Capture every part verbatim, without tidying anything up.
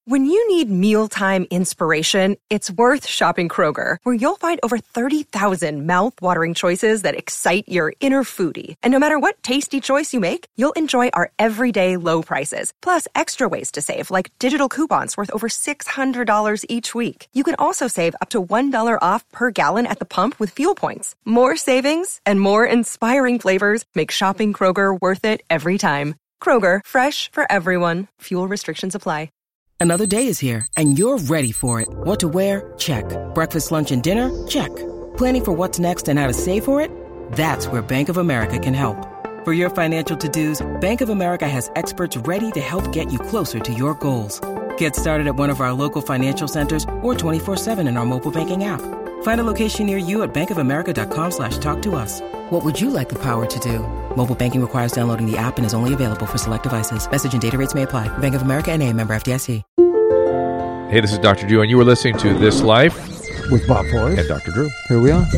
When you need mealtime inspiration, it's worth shopping Kroger, where you'll find over thirty thousand mouth-watering choices that excite your inner foodie. And no matter what tasty choice you make, you'll enjoy our everyday low prices, plus extra ways to save, like digital coupons worth over six hundred dollars each week. You can also save up to one dollar off per gallon at the pump with fuel points. More savings and more inspiring flavors make shopping Kroger worth it every time. Kroger, fresh for everyone. Fuel restrictions apply. Another day is here, and you're ready for it. What to wear? Check. Breakfast, lunch, and dinner? Check. Planning for what's next and how to save for it? That's where Bank of America can help. For your financial to-dos, Bank of America has experts ready to help get you closer to your goals. Get started at one of our local financial centers or twenty-four seven in our mobile banking app. Find a location near you at bankofamerica.com slash talk to us. What would you like the power to do? Mobile banking requires downloading the app and is only available for select devices. Message and data rates may apply. Bank of America N A, member F D I C. Hey, this is Doctor Drew, and you were listening to This Life with Bob Forrest and Doctor Drew. Here we are.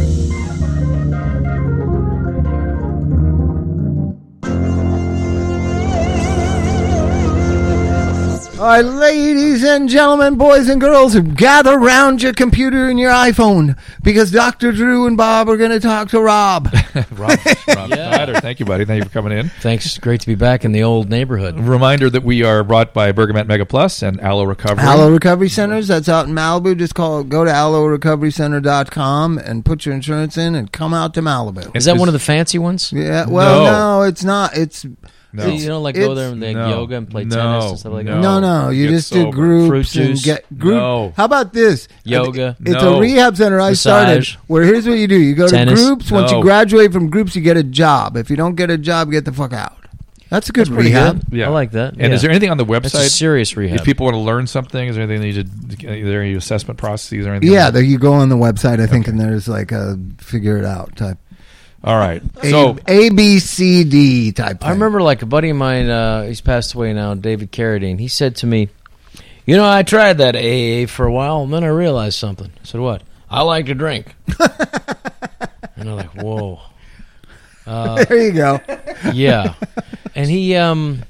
All right, ladies and gentlemen, boys and girls, gather around your computer and your iPhone because Doctor Drew and Bob are going to talk to Rob. Rob, Rob yeah. Snyder. Thank you, buddy. Thank you for coming in. Thanks. Great to be back in the old neighborhood. Reminder that we are brought by Bergamet Mega Plus and Aloe Recovery. Aloe Recovery Centers, that's out in Malibu. Just call, go to aloe recovery center dot com and put your insurance in and come out to Malibu. Is that one of the fancy ones? Yeah. Well, no, no it's not. It's... No. You don't like go there and like no, yoga and play no, tennis and stuff like no. that? No, no. You Get just sober. do groups Fruit juice. and get group. No. How about this? Yoga. It's no. a rehab center I Massage. started where here's what you do. You go Tennis. to groups. Once No. you graduate from groups, you get a job. If you don't get a job, get the fuck out. That's a good That's pretty rehab. good. Yeah. I like that. And yeah. is there anything on the website? That's a serious rehab. If people want to learn something, is there anything they need to, is there any assessment processes or anything? Yeah, like there you go on the website, I think, okay. and there's like a figure it out type. All right. A, So A, B, C, D type thing. I remember like a buddy of mine, uh, he's passed away now, David Carradine. He said to me, you know, I tried that A A for a while, and then I realized something. I said, what? I like to drink. And I'm like, whoa. Uh, there you go. Yeah. And he um,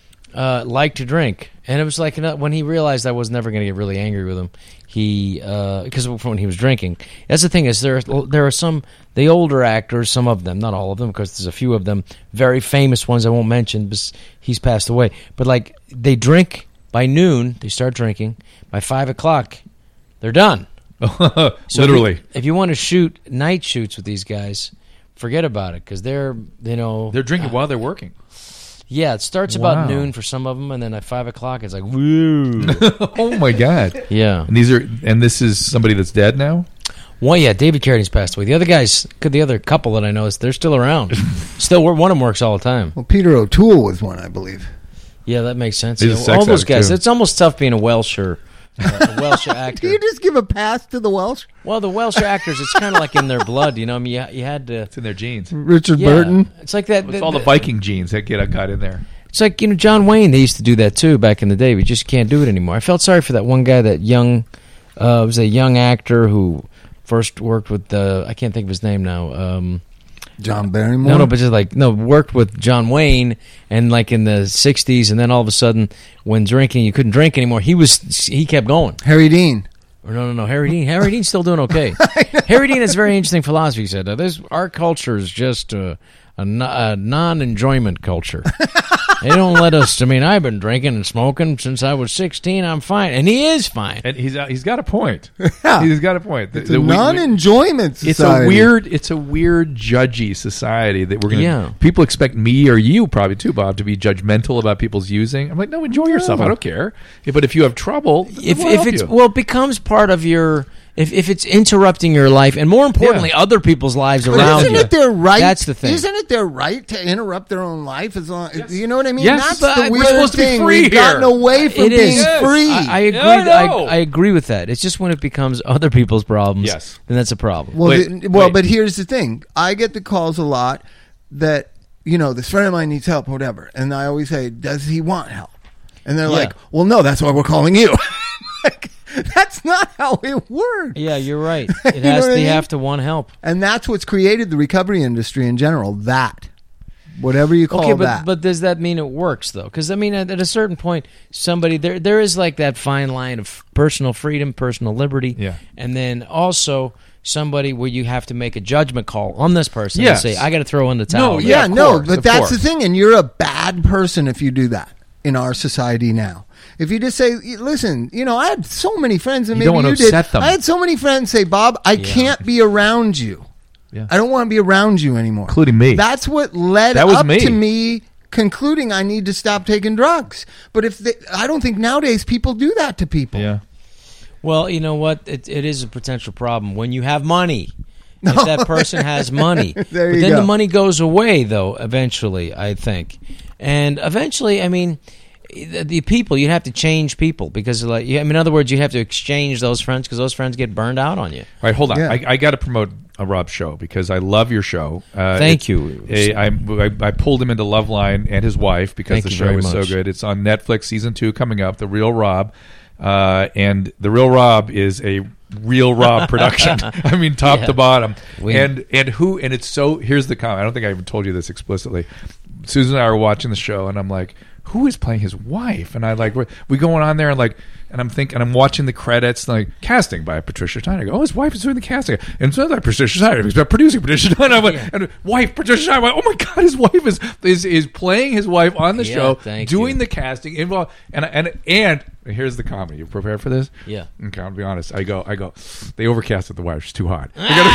uh, liked to drink. And it was like when he realized I was never going to get really angry with him, he because uh, when he was drinking. That's the thing is there there are some the older actors, some of them, not all of them, because there's a few of them, very famous ones I won't mention, because he's passed away. But like they drink by noon, they start drinking. By five o'clock, they're done. So If literally, you, if you want to shoot night shoots with these guys, forget about it because they're you know they're drinking while they're working. Yeah, it starts Wow. about noon for some of them, and then at five o'clock, it's like woo. Oh my god! Yeah, and these are and this is somebody that's dead now. Well, yeah, David Carradine's passed away. The other guys, the other couple that I know, is they're still around. Still, one of them works all the time. Well, Peter O'Toole was one, I believe. Yeah, that makes sense. He's a Yeah, sex all those addict, guys. too. It's almost tough being a Welsher, uh, a Welsh actor. Do you just give a pass to the Welsh? Well, the Welsh actors, it's kind of like in their blood. You know, I mean, you, you had to. It's in their genes. Richard Yeah, Burton. it's like that. It's all the Viking genes that get got in there. It's like, you know, John Wayne, they used to do that too back in the day. We just can't do it anymore. I felt sorry for that one guy, that young, uh, was a young actor who first worked with, uh, I can't think of his name now. Um, John Barrymore? no, no, but just like, no, worked with John Wayne and like in the sixties, and then all of a sudden, when drinking, you couldn't drink anymore. He was, he kept going. Harry Dean. Or no, no, no, Harry Dean. Harry Dean's still doing okay. Harry Dean has a very interesting philosophy. He said, uh, this, our culture is just uh, a, no- a non-enjoyment culture. They don't let us. I mean, I've been drinking and smoking since I was sixteen. I'm fine, and he is fine. And he's uh, he's got a point. Yeah. He's got a point. The- It's the- a we- we- non-enjoyment society. It's a weird. It's a weird, judgy society that we're gonna. Yeah. People expect me or you probably too, Bob, to be judgmental about people's using. I'm like, no, enjoy yourself. I don't care. Yeah, but if you have trouble, If we'll if help it's you. well, it becomes part of your. If if it's interrupting your life, and more importantly, Yeah. other people's lives But around isn't you. it their right? That's the thing. Isn't it their right to interrupt their own life? As long, Yes. you know what I mean? Yes, That's but the we're weird supposed to be thing. free We've gotten here. away from It being is. free. I, I agree. Yeah, I I, know. I agree with that. It's just when it becomes other people's problems. Yes. Then that's a problem. Well, Wait, the, well, wait. but here's the thing. I get the calls a lot that, you know, this friend of mine needs help, whatever. And I always say, does he want help? And they're Yeah. like, well, no, that's why we're calling you. Like, that's not how it works. Yeah, you're right. It You know has. what I They mean? have to want help. And that's what's created the recovery industry in general, that. whatever you call okay, but, that. but does that mean it works though? Because I mean, at, at a certain point, somebody there there is like that fine line of personal freedom, personal liberty, Yeah. and then also somebody where you have to make a judgment call on this person Yes. and say, I got to throw in the towel. No, there." yeah, yeah, of no, course, but of that's course. the thing, and you're a bad person if you do that in our society now. If you just say, listen, you know, I had so many friends, and You maybe don't want to you did. upset them. I had so many friends say, Bob, I can't be around you. Yeah. I don't want to be around you anymore. Including me. That's what led That was up me. to me concluding I need to stop taking drugs. But if they, I don't think nowadays people do that to people. Yeah. Well, you know what? It, it is a potential problem when you have money. If that person has money. There but you then go. the money goes away, though, eventually, I think. And eventually, I mean, the, the people, you'd have to change people because, like, I mean, in other words, you have to exchange those friends because those friends get burned out on you. All right, hold on. Yeah. I, I got to promote a Rob show because I love your show. Uh, Thank it's- you. a- I, I, I pulled him into Loveline and his wife because Thank the you show very is so much. good. It's on Netflix, season two coming up. The Real Rob, uh, and the Real Rob is a Real Rob production. I mean, top Yeah. to bottom. We- and and who and it's so. Here's the comment. I don't think I even told you this explicitly. Susan and I were watching the show, and I'm like, who is playing his wife? And I like we we going on there and like, and I'm thinking, and I'm watching the credits, like casting by Patricia Steiner. I go, oh, his wife is doing the casting, and it's not like Patricia Steiner. He's about producing Patricia Steiner. I'm like, and wife Patricia Steiner. I'm like, oh my god, his wife is is is playing his wife on the Yeah, show, thank doing you. the casting involved. And and and here's the comedy. You prepared for this? Yeah. Okay, I'll be honest. I go, I go. They overcasted the wife. She's too hot.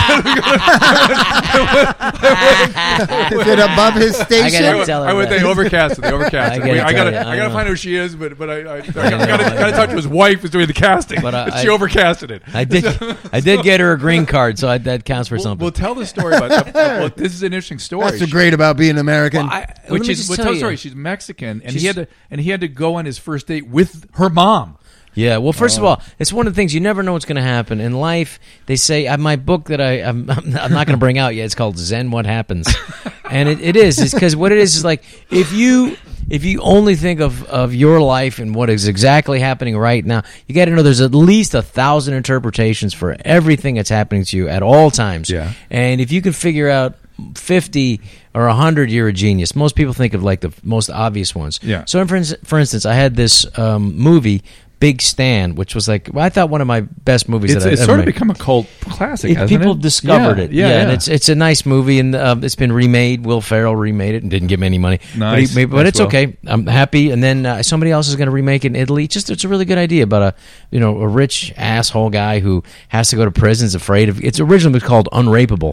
Is it above his station? gotta I, tell her I went. that. They overcast it. They overcast I it. gotta I, gotta. tell you, I I gotta know. find out who she is, but but I. I, I, gotta, know, gotta, I gotta know. talk to his wife who's doing the casting. But, uh, But she I- overcasted it. I did I did get her a green card, so I, that counts for We'll, something. we'll tell the story about that. Well, this is an interesting story. That's what's great about being American. Well, I, Let which me is just well, tell tell the you. story. She's Mexican, and She's- he had to and he had to go on his first date with her mom. Yeah, well, first of all, it's one of the things you never know what's going to happen in life. They say uh, my book that I I'm, I'm not going to bring out yet. It's called Zen What Happens, and it, it is. It's because what it is is like if you if you only think of of your life and what is exactly happening right now, you got to know there's at least a thousand interpretations for everything that's happening to you at all times. Yeah. And if you can figure out fifty or one hundred, you're a genius. Most people think of like the most obvious ones. Yeah. So, for, ins- for instance, I had this um, movie, Big Stand, which was like, well, I thought one of my best movies It's, that it's I've sort ever of made. become a cult classic. It- hasn't people it? discovered Yeah, it, Yeah, and yeah. it's it's a nice movie, and um, it's been remade. Will Ferrell remade it and didn't give me any money. Nice. but, he, but Nice, it's Will. okay. I'm happy. And then uh, somebody else is going to remake it in Italy. Just it's a really good idea about a you know a rich asshole guy who has to go to prison. Is afraid of. It's originally called Unrapeable.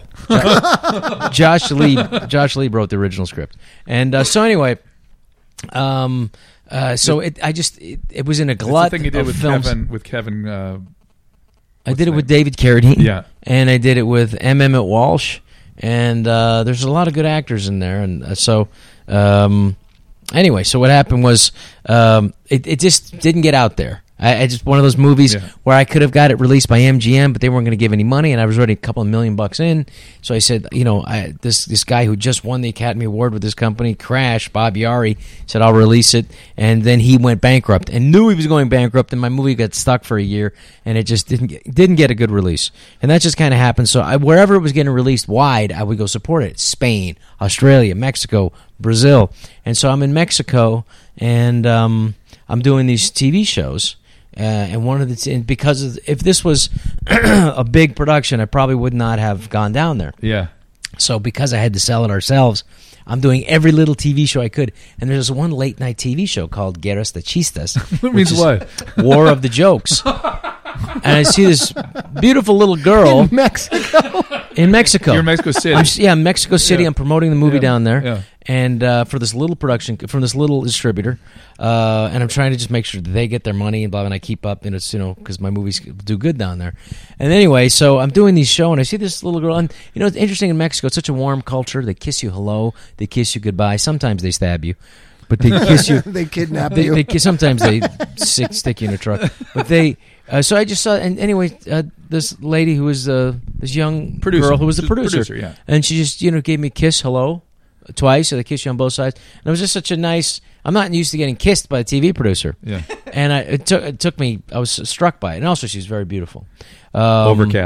Josh Lee Josh Lee wrote the original script, and uh, so anyway. Um. Uh, so it, I just it, it was in a It's the glut thing you did of with films. Kevin. With Kevin. Uh, I what's did it his with name? David Carradine. Yeah. And I did it with M. Emmett Walsh. And uh, there's a lot of good actors in there. And uh, so, um, anyway, so what happened was um, it, it just didn't get out there. I, I just one of those movies Yeah. where I could have got it released by M G M, but they weren't going to give any money, and I was already a couple of million bucks in. So I said, you know, I, this this guy who just won the Academy Award with this company, Crash, Bob Yari, said I'll release it, and then he went bankrupt and knew he was going bankrupt, and my movie got stuck for a year, and it just didn't get, didn't get a good release, and that just kind of happened. So I, wherever it was getting released wide, I would go support it. Spain, Australia, Mexico, Brazil, and so I'm in Mexico, and um, I'm doing these T V shows. Uh, and one of the t- and because of, if this was a big production, I probably would not have gone down there. Yeah. So because I had to sell it ourselves, I'm doing every little T V show I could. And there's one late night T V show called Guerras de Chistes. That means which is what? War of the Jokes. And I see this beautiful little girl in Mexico. in Mexico. You're in Mexico City. I'm, s- yeah, Mexico City. Yeah. I'm promoting the movie Yeah. down there, Yeah. and uh, for this little production, from this little distributor, uh, and I'm trying to just make sure that they get their money and blah. And I keep up, and it's you know because my movies do good down there. And anyway, so I'm doing these show, and I see this little girl, and you know it's interesting in Mexico. It's such a warm culture. They kiss you hello, they kiss you goodbye. Sometimes they stab you, but they kiss you. They kidnap They, you. they kiss, sometimes they stick, stick you in a truck, but they. Uh, so I just saw, and anyway, uh, this lady who was uh, this young Producer. girl who was the She's a producer, producer, yeah. and she just you know gave me a kiss, hello, twice. So they kiss you on both sides, and it was just such a nice. I'm not used to getting kissed by a T V producer, Yeah. and I, it took it took me. I was struck by it, and also she's very beautiful. Um, Overcasted.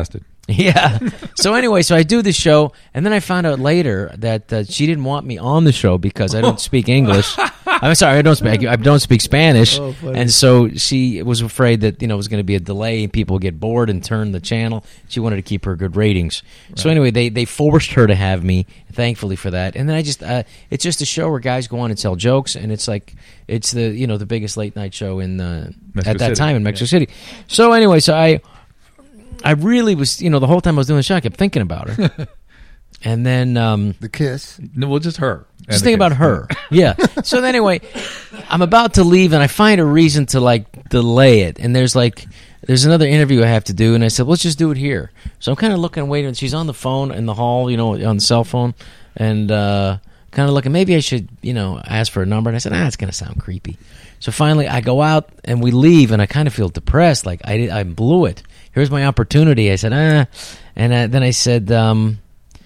Yeah. So anyway, so I do the show, and then I found out later that uh, she didn't want me on the show because I don't speak English. I'm sorry, I don't speak. I don't speak Spanish, Oh, funny. and so she was afraid that you know it was going to be a delay, and people would get bored and turn the channel. She wanted to keep her good ratings. So anyway, they they forced her to have me. Thankfully for that, and then I just uh, it's just a show where guys go on and tell jokes, and it's like it's the you know the biggest late night show in uh, Mexico at that City. time in Mexico City. So anyway, so I. I really was, you know, the whole time I was doing the show, I kept thinking about her. And then, um, The kiss. No, well, just her. And just the think about kids. her. Yeah. So then anyway, I'm about to leave and I find a reason to like delay it. And there's like, there's another interview I have to do. And I said, let's just do it here. So I'm kind of looking, waiting. She's on the phone in the hall, you know, on the cell phone. And, uh, kind of looking, maybe I should, you know, ask for a number. And I said, ah, it's going to sound creepy. So finally I go out and we leave and I kind of feel depressed. Like I did, I blew it. Here's my opportunity. I said, ah. And uh, then I said, um,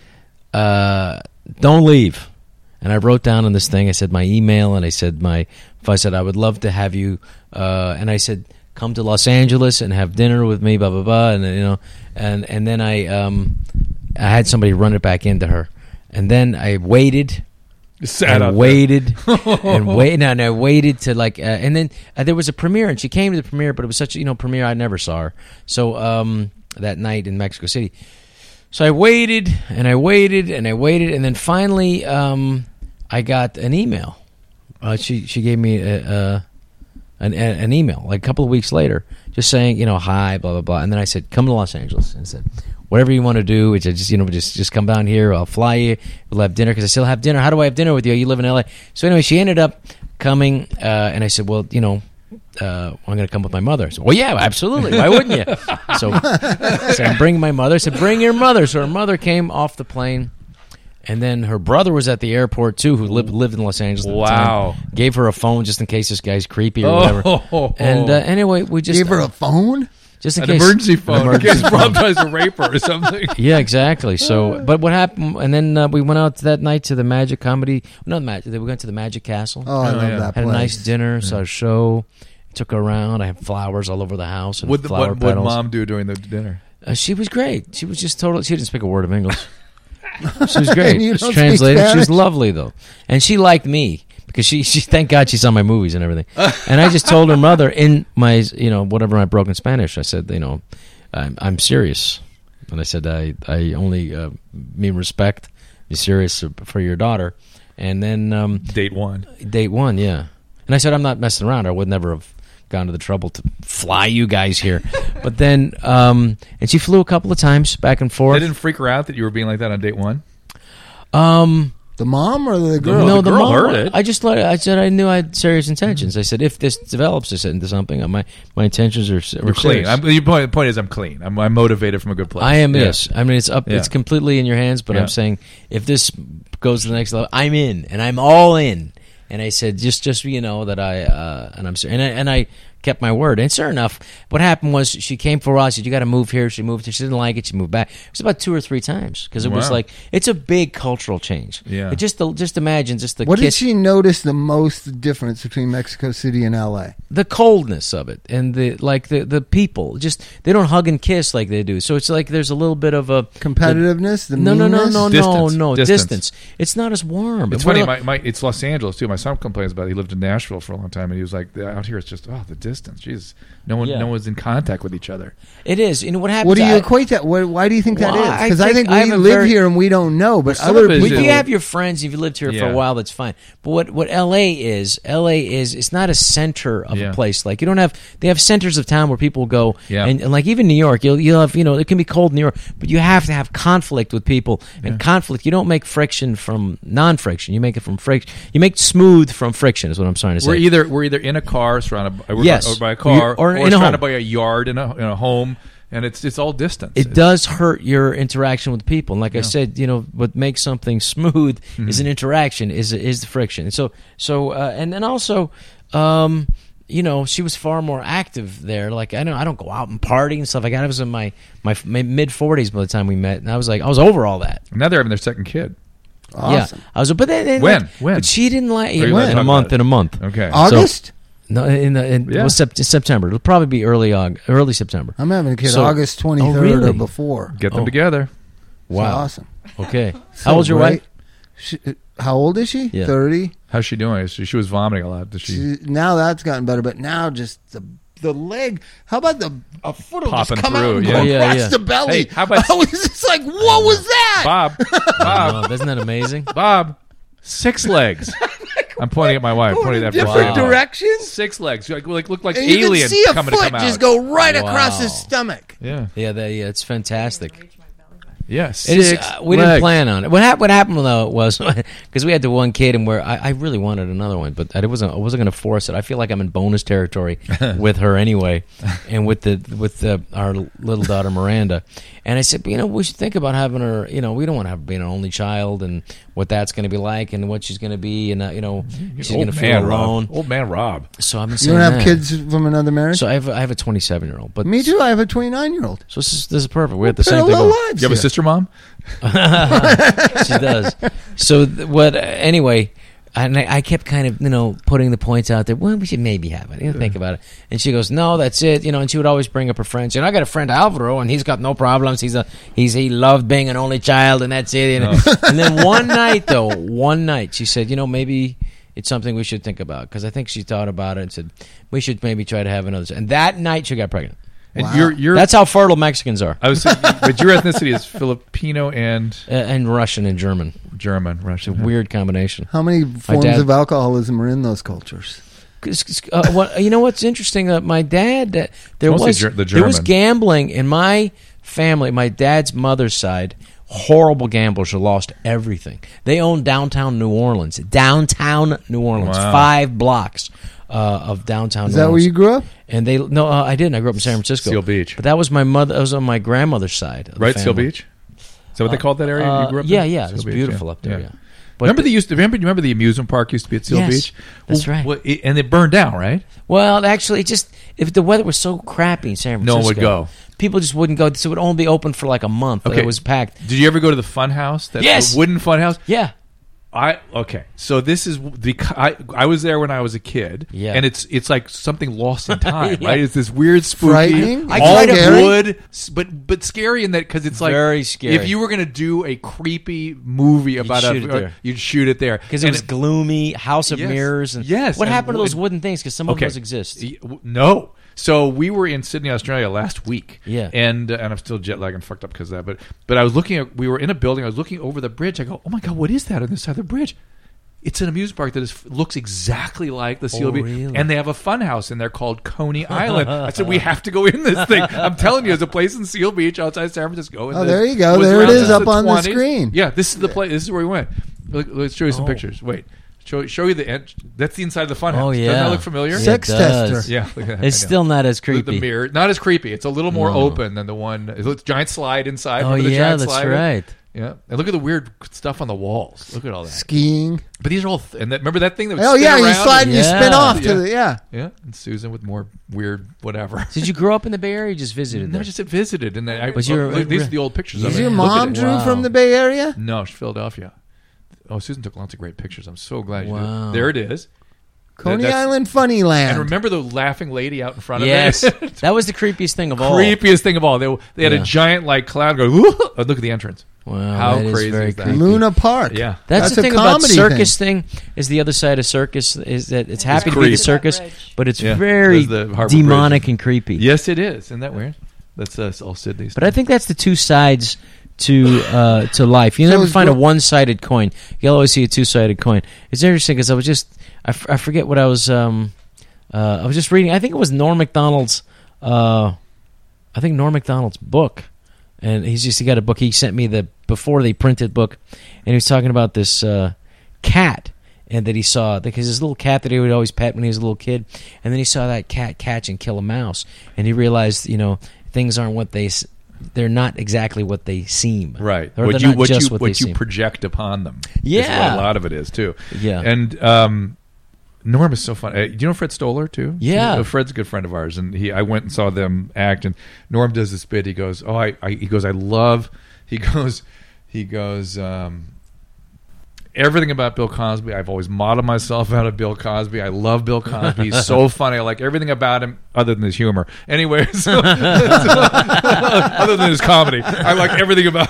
uh, don't leave. And I wrote down on this thing, I said my email, and I said my, if I said I would love to have you, uh, and I said, come to Los Angeles and have dinner with me, blah, blah, blah. And, you know, and, and then I, um, I had somebody run it back into her. And then I waited. Sat and out there. waited and wait and I waited to like uh, and then uh, there was a premiere and she came to the premiere, but it was such a you know premiere I never saw her. So um, that night in Mexico City, so I waited and I waited and I waited and then finally um, I got an email. Uh, she she gave me a, a, an an email like a couple of weeks later, just saying you know hi blah blah blah, and then I said come to Los Angeles and I said. Whatever you want to do, it's just you know, just just come down here. I'll fly you. We'll have dinner because I still have dinner. How do I have dinner with you? You live in L A. So anyway, she ended up coming, uh, and I said, well, you know, uh, I'm going to come with my mother. So, well, yeah, absolutely. Why wouldn't you? So, so I'm bringing my mother. I said, bring your mother. So her mother came off the plane, and then her brother was at the airport too, who lived lived in Los Angeles. At the Wow. time. Gave her a phone just in case this guy's creepy or whatever. Oh. And uh, anyway, we just Gave her a phone? just in An case emergency phone. An emergency in case Rob tries to rape her or something. Yeah, exactly. So, but what happened? And then uh, we went out that night to the Magic Comedy. No, the Magic. We went to the Magic Castle. Oh, I Oh, love yeah. that had place. a nice dinner. Saw a show. Took her around. I had flowers all over the house and What the, flower what would petals. mom do during the dinner? Uh, she was great. She was just totally. She didn't speak a word of English. She was great. And you She don't speak translated. She was Spanish? lovely though, and she liked me because she. She thank God she saw my movies and everything. And I just told her mother in my you know whatever my broken Spanish. I said you know. I'm, I'm serious, and I said I I only uh, mean respect. Be serious for your daughter, and then um, Date one. date one, yeah. And I said I'm not messing around. I would never have gone to the trouble to fly you guys here. But then, um, and she flew a couple of times back and They forth. didn't freak her out that you were being like that on date one? Um, The mom or the girl? no, the the girl mom, heard it. I just let. I said I knew I had serious intentions. I said if this develops I said, into something, uh, my my intentions are, are You're clean. serious. I'm, your point, the point is I'm clean. I'm, I'm motivated from a good place. I am, Yeah. yes. I mean, it's up. Yeah. It's completely in your hands. But Yeah. I'm saying, if this goes to the next level, I'm in, and I'm all in. And I said, just, just so you know that I, uh, and I'm, and I, and I kept my word. And sure enough, what happened was she came for a while. She said, you got to move here. She moved here. She didn't like it. She moved back. It was about two or three times because it was Wow. like it's a big cultural change. Yeah. It just, just imagine just the What did kiss- she notice the most difference between Mexico City and L A? the coldness of it and the like the the people just they don't hug and kiss like they do. So it's like there's a little bit of a Competitiveness? The no no no meanness? no Distance. no no Distance. distance. It's not as warm. It's We're funny. like- My, my, it's Los Angeles too. My son complains about it. He lived in Nashville for a long time, and he was like, "Out here, it's just oh, the distance. Jesus, no one, Yeah. no one's in contact with each other." It is. You know what happens? What do you I- equate that? Why, why do you think that Well, is? I Because I think think I we have a live very- here and we don't know, but Well, some other of it is If people. you have your friends, if you lived here for Yeah. a while, that's fine. But what, what L A is, L A is, it's not a center of Yeah. a place. Like you don't have, they have centers of town where people go, Yeah. and, and like even New York, you'll you'll have, you know, it can be cold in New York, but you have to have conflict with people, and conflict. You don't make friction from non-friction. You make it from friction. You make smooth from friction. Is what I'm trying to say. We're either we're either in a car surrounded by, we're Yes. or by a car, Or or, in a surrounded home. by a yard in a in a home, and it's it's all distance. It It's- does hurt your interaction with people. And like I said, you know, what makes something smooth Mm-hmm. is an interaction, is is the friction. And so, so, uh, and then also, um, you know, she was far more active there. Like I don't, I don't go out and party and stuff like that. I was in my my, my mid forties by the time we met, and I was like, I was over all that. Now they're having their second kid. Awesome. Yeah, I was. But then, then When? like, When? But she didn't like Or you in wanna a talk month. about it? In a month. Okay. August? No, in, the, in Yeah. well, sept- September. It'll probably be early Aug- early September. I'm having a kid So- August twenty-third Oh, really? or before. Get them Oh. together. Wow. It's awesome. Okay. So How old's your great. wife? She, how old is she? Yeah. thirty. How's she doing? She, she was vomiting a lot. Does she? She, now that's gotten better, but now just the the leg. How about the a foot will just Popping come out through, and yeah. go Yeah, across yeah. the belly? Hey, how about- I was just like, what was that? Bob, Bob, Oh, isn't that amazing? Bob, six legs. I'm pointing at my wife. Going Pointing in at different Wow. directions. Six legs. Like, like look like And you aliens can see a coming foot to come out. just go right across Wow. his stomach. Yeah. Yeah, that, yeah, it's fantastic. Yeah. It is, Six uh, we didn't legs. plan on it. What, hap- what happened though was because we had the one kid, and where I, I really wanted another one, but I wasn't. I wasn't going to force it. I feel like I'm in bonus territory with her anyway, and with the with the, our little daughter Miranda. And I said, you know, we should think about having her. You know, we don't want to have being an only child, and what that's going to be like, and what she's going to be, and uh, you know, she's going Old to man feel alone. Rob. Old man Rob. So I've been You saying don't have that. kids from another marriage? So I have I have a twenty-seven year old, but Me too. I have a twenty-nine year old. So this is this is perfect. We have the same thing. Parallel going. lives You have a here. sister mom? She does. So th- what? Uh, anyway, and I, I kept kind of you know putting the points out there. Well, we should maybe have it. You know, think about it. And she goes, "No, that's it." You know, and she would always bring up her friends. And I got a friend Alvaro, and he's got no problems. He's a he's he loved being an only child, and that's it. And, and then one night, though, one night she said, "You know, maybe." It's something we should think about because I think she thought about it and said we should maybe try to have another. And that night she got pregnant. And Wow. you're you're That's how fertile Mexicans are, I was saying, but your ethnicity is Filipino and uh, and Russian and German. German, Russian. Weird combination. How many forms dad- of alcoholism are in those cultures? Uh, what, you know what's interesting? Uh, my dad, uh, there Mostly was Ger- the there was German. gambling in my family. My dad's mother's side, horrible gamblers who lost everything. They owned downtown New Orleans, downtown New Orleans, Wow. five blocks uh, of downtown. Is New that where Orleans. you grew up? And they no, uh, I didn't. I grew up in San Francisco, Seal Beach. But that was my mother. That was on my grandmother's side, of the Right, Seal family. Beach? Is that what they called that area Uh, you grew up yeah, in? yeah, Seal it's Beach, beautiful yeah. up there. Yeah. But remember the- the used to, remember remember the amusement park used to be at Seal Yes, Beach? that's Well, right. well, it- and it burned down, right? Well, actually, it just if the weather was so crappy in San Francisco, No one would go. People just wouldn't go. So it would only be open for like a month. But Okay. it was packed. Did you ever go to the fun house? That Yes. wooden fun house? Yeah. I okay. So this is the I, I was there when I was a kid. Yeah. And it's it's like something lost in time, Yeah. right? It's this weird spooky Frightening? I all tried to- Scary? wood, s- but but scary in that because it's like Very scary. If you were gonna do a creepy movie about shoot a, it there. you'd shoot it there Because it And was gloomy, House of Yes. Mirrors, and Yes, What and happened to those wood. wooden things? Because some of Okay. those exist. Y- w- No. So we were in Sydney, Australia last week. Yeah. And uh, and I'm still jet lagged and fucked up because of that. But but I was looking at we were in a building. I was looking over the bridge. I go, oh my god, what is that on the side of the bridge? It's an amusement park that is, looks exactly like the Seal Oh, Beach, really? and they have a fun house in there called Coney Island. I said we have to go in this thing. I'm telling you, there's a place in Seal Beach outside San Francisco. and Oh, this there you go. was There it around is since up on the twenties. screen. Yeah, this is the place. This is where we went. Look, let's show you some Oh. pictures. Wait, show show you the ent- that's the inside of the fun house. Oh, yeah. Doesn't that look familiar? Yeah, Sex it does. tester. Yeah, look at that. It's I know. still not as The- creepy. The mirror, not as creepy. It's a little more No. open than the one. It's a giant slide inside. Oh Remember the yeah, giant that's slide? right. Yeah, and look at the weird stuff on the walls. Look at all that. Skiing. But these are all. Th- and that, remember that thing that? Would Oh spin yeah, you around slide and you Yeah. spin off to Yeah. the yeah. Yeah, and Susan with more weird whatever. Did you grow up in the Bay Area? Or you just visited No, there? just visited, and then I. Was your- look, these are the old pictures of Is it. your Look at mom it. Drew Wow. from the Bay Area? No, she's Philadelphia. Oh, Susan took lots of great pictures. I'm so glad you Wow. did. There it is. Coney That's- Island Funny Land. And remember the laughing lady out in front Yes, of it? that was the creepiest thing of all. Creepiest thing of all. They, they had Yeah. a giant like cloud go. "Woo!" Oh, look at the entrance. Wow, How that is crazy very is that? creepy. Luna Park. Yeah. That's, That's the a thing about comedy circus thing. Is the other side of circus is that it's happy to be the creepy. circus, but it's Yeah, very there's the Harbor demonic Bridge. and creepy. Yes, it is. Isn't that weird? That's uh, all Sydney's. But I think that's the two sides to uh, to life. You So never is find a gro- one-sided coin. You'll always see a two-sided coin. It's interesting because I was just I, f- I forget what I was um, uh, I was just reading. I think it was Norm Macdonald's. Uh, I think Norm Macdonald's book, and he's just he got a book. He sent me the before they printed book, and he was talking about this uh, cat. And that he saw, because his little cat that he would always pet when he was a little kid, and then he saw that cat catch and kill a mouse, and he realized, you know, things aren't what they, s- they're not exactly what they seem. right. Or What they're you not what just you what, what, they you seem. project upon them. is Yeah. what a lot of it is too. Yeah. And um, Norm is so fun. Uh, do you know Fred Stoller too? Yeah. You know, Fred's a good friend of ours, and he I went and saw them act. And Norm does this bit. He goes, "Oh, I," I he goes, "I love." He goes, he goes. Um, everything about Bill Cosby. I've always modeled myself out of Bill Cosby. I love Bill Cosby. He's so funny. I like everything about him other than his humor. Anyway, so, other than his comedy, I like everything about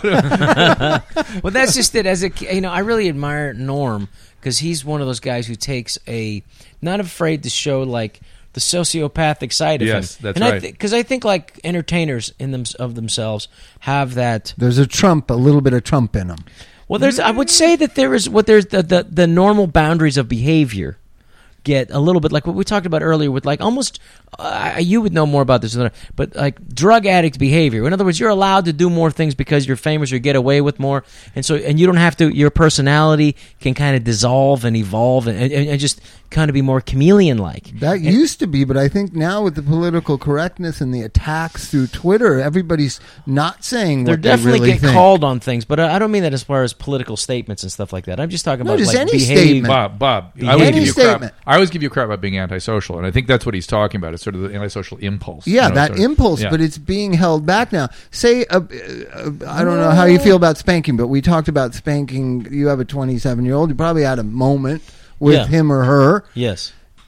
him. Well, that's just it. As a ki- you know, I really admire Norm because he's one of those guys who takes a not afraid to show like the sociopathic side of Yes, him. that's and right. Because I, th- I think like entertainers in them of themselves have that. There's a Trump, a little bit of Trump in him. Well, there's. I would say that there is what there's the, the the normal boundaries of behavior get a little bit like what we talked about earlier with like almost uh, you would know more about this than I, but like drug addict behavior. In other words, you're allowed to do more things because you're famous or get away with more, and so and you don't have to. Your personality can kind of dissolve and evolve and, and, and just kind of be more chameleon like. That and, used to be, but I think now with the political correctness and the attacks through Twitter, everybody's not saying They're what they definitely really get think. called on things, but I don't mean that as far as political statements and stuff like that. I'm just talking No, about just like any behavior. statement. Bob, Bob, Any I always give you statement. crap. I always give you crap about being antisocial, and I think that's what he's talking about. It's sort of the antisocial impulse. Yeah, you know, that sort of- impulse, yeah. but it's being held back now. Say, uh, uh, I don't know how you feel about spanking, but we talked about spanking. You have a twenty-seven-year-old. You probably had a moment with Yeah. him or her. Yes.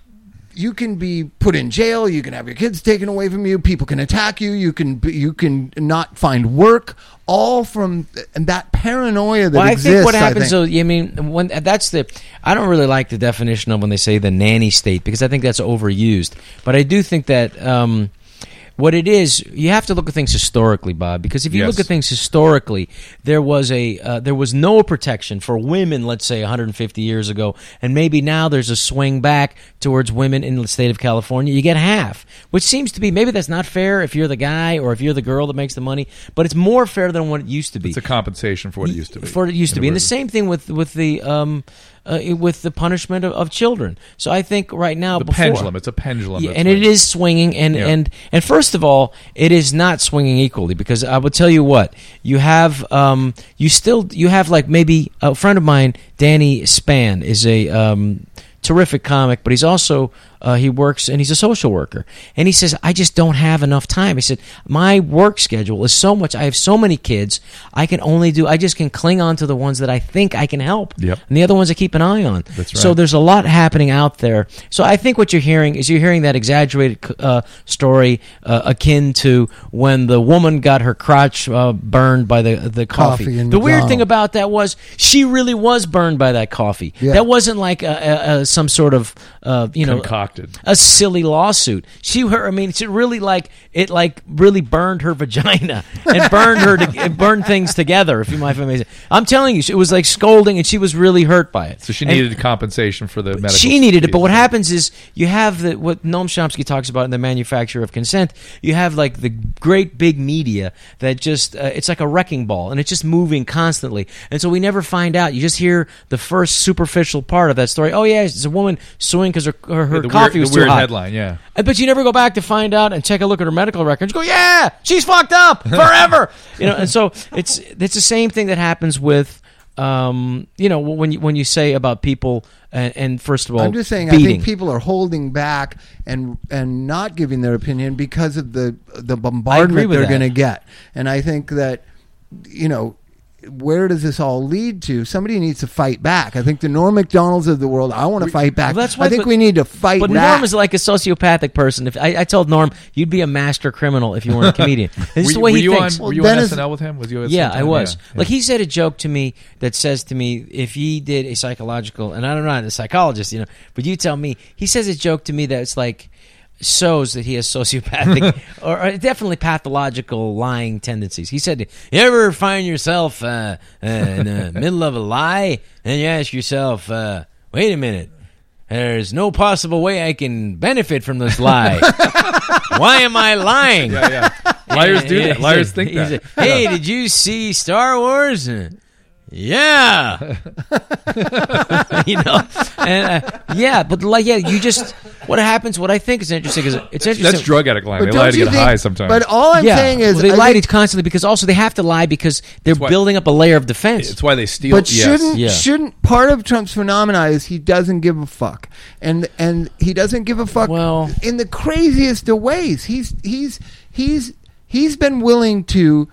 You can be put in jail. You can have your kids taken away from you. People can attack you. You can be, you can not find work. All from and that paranoia that Well, I exists. think what happens, I though, think. I mean, when that's the, I don't really like the definition of when they say the nanny state because I think that's overused. But I do think that um, what it is, you have to look at things historically, Bob. Because if you Yes. look at things historically, there was a uh, there was no protection for women, let's say one hundred fifty years ago, and maybe now there's a swing back towards women in the state of California. You get half, which seems to be maybe that's not fair if you're the guy or if you're the girl that makes the money, but it's more fair than what it used to be. It's a compensation for what it used to be. For what it used to In be, a and the way. same thing with with the um, uh, with the punishment of, of children. So I think right now, The before, pendulum. It's a pendulum. yeah, that's and what- it is swinging, and, Yeah. and and first of all, it is not swinging equally because I will tell you what you have. Um, you still you have like maybe a friend of mine, Danny Span, is a um, terrific comic, but he's also uh, he works and he's a social worker, and he says I just don't have enough time. He said my work schedule is so much. I have so many kids. I can only do. I just can cling on to the ones that I think I can help, Yep. and the other ones I keep an eye on. That's right. So there's a lot happening out there. So I think what you're hearing is you're hearing that exaggerated uh, story uh, akin to when the woman got her crotch uh, burned by the the coffee. Coffee in the weird McDonald's. thing about that was she really was burned by that coffee. Yeah. That wasn't like a, a, a, some sort of uh, you know Concocted. a silly lawsuit. She her I mean she really like it like really burned her vagina and burned her to, it burned things together. If you might find it. I'm telling you, it was like scolding, and she was really hurt by it. So she And- needed compensation for the medical. she needed it, but what fees. happens is you have the what Noam Chomsky talks about in the manufacture of consent. You have like the great big media that just uh, it's like a wrecking ball, and it's just moving constantly, and so we never find out. You just hear the first superficial part of that story. Oh yeah, it's a woman suing because her her, her Yeah, the coffee weird, was the too weird hot. headline. Yeah. Uh, But you never go back to find out and take a look at her medical records. Go, yeah, she's fucked up forever. you know, and so it's it's the same thing that happens with, um, you know, when you when you say about people and, and first of all, I'm just saying, beating. I think people are holding back and and not giving their opinion because of the the bombardment with they're that. going to get. And I think that, you know, where does this all lead to? Somebody needs to fight back. I think the Norm Macdonalds of the world, I want to fight back. Well, that's why- I think but- we need to fight But back. Norm is like a sociopathic person. If I, I told Norm, you'd be a master criminal if you weren't a comedian. It's Were, the you- way were he you thinks. on? Were you Well, on Dennis- S N L with him? Was you? At the Yeah, same I time? was. Yeah, Like yeah. he said a joke to me that says to me, if he did a psychological, and I'm not a psychologist, you know, but you tell me. He says a joke to me that it's like shows that he has sociopathic or, or definitely pathological lying tendencies. He said, "You ever find yourself uh, uh, in the middle of a lie, and you ask yourself, uh, wait a minute." There's no possible way I can benefit from this lie. Why am I lying? Yeah, yeah. Liars do that. He Liars said- think he that. said, hey, did you see Star Wars? Uh, Yeah, you know, and uh, yeah, but like, yeah, you just what happens. What I think is interesting is it's interesting. That's drug addict line. But They don't lie to you get think- high sometimes. But all I'm yeah, saying is, well, they I lie think- to constantly because also they have to lie because they're That's why- building up a layer of defense. it's why they steal. But yes. shouldn't Yeah. shouldn't part of Trump's phenomena is he doesn't give a fuck, and and he doesn't give a fuck Well- in the craziest of ways. He's he's he's he's been willing to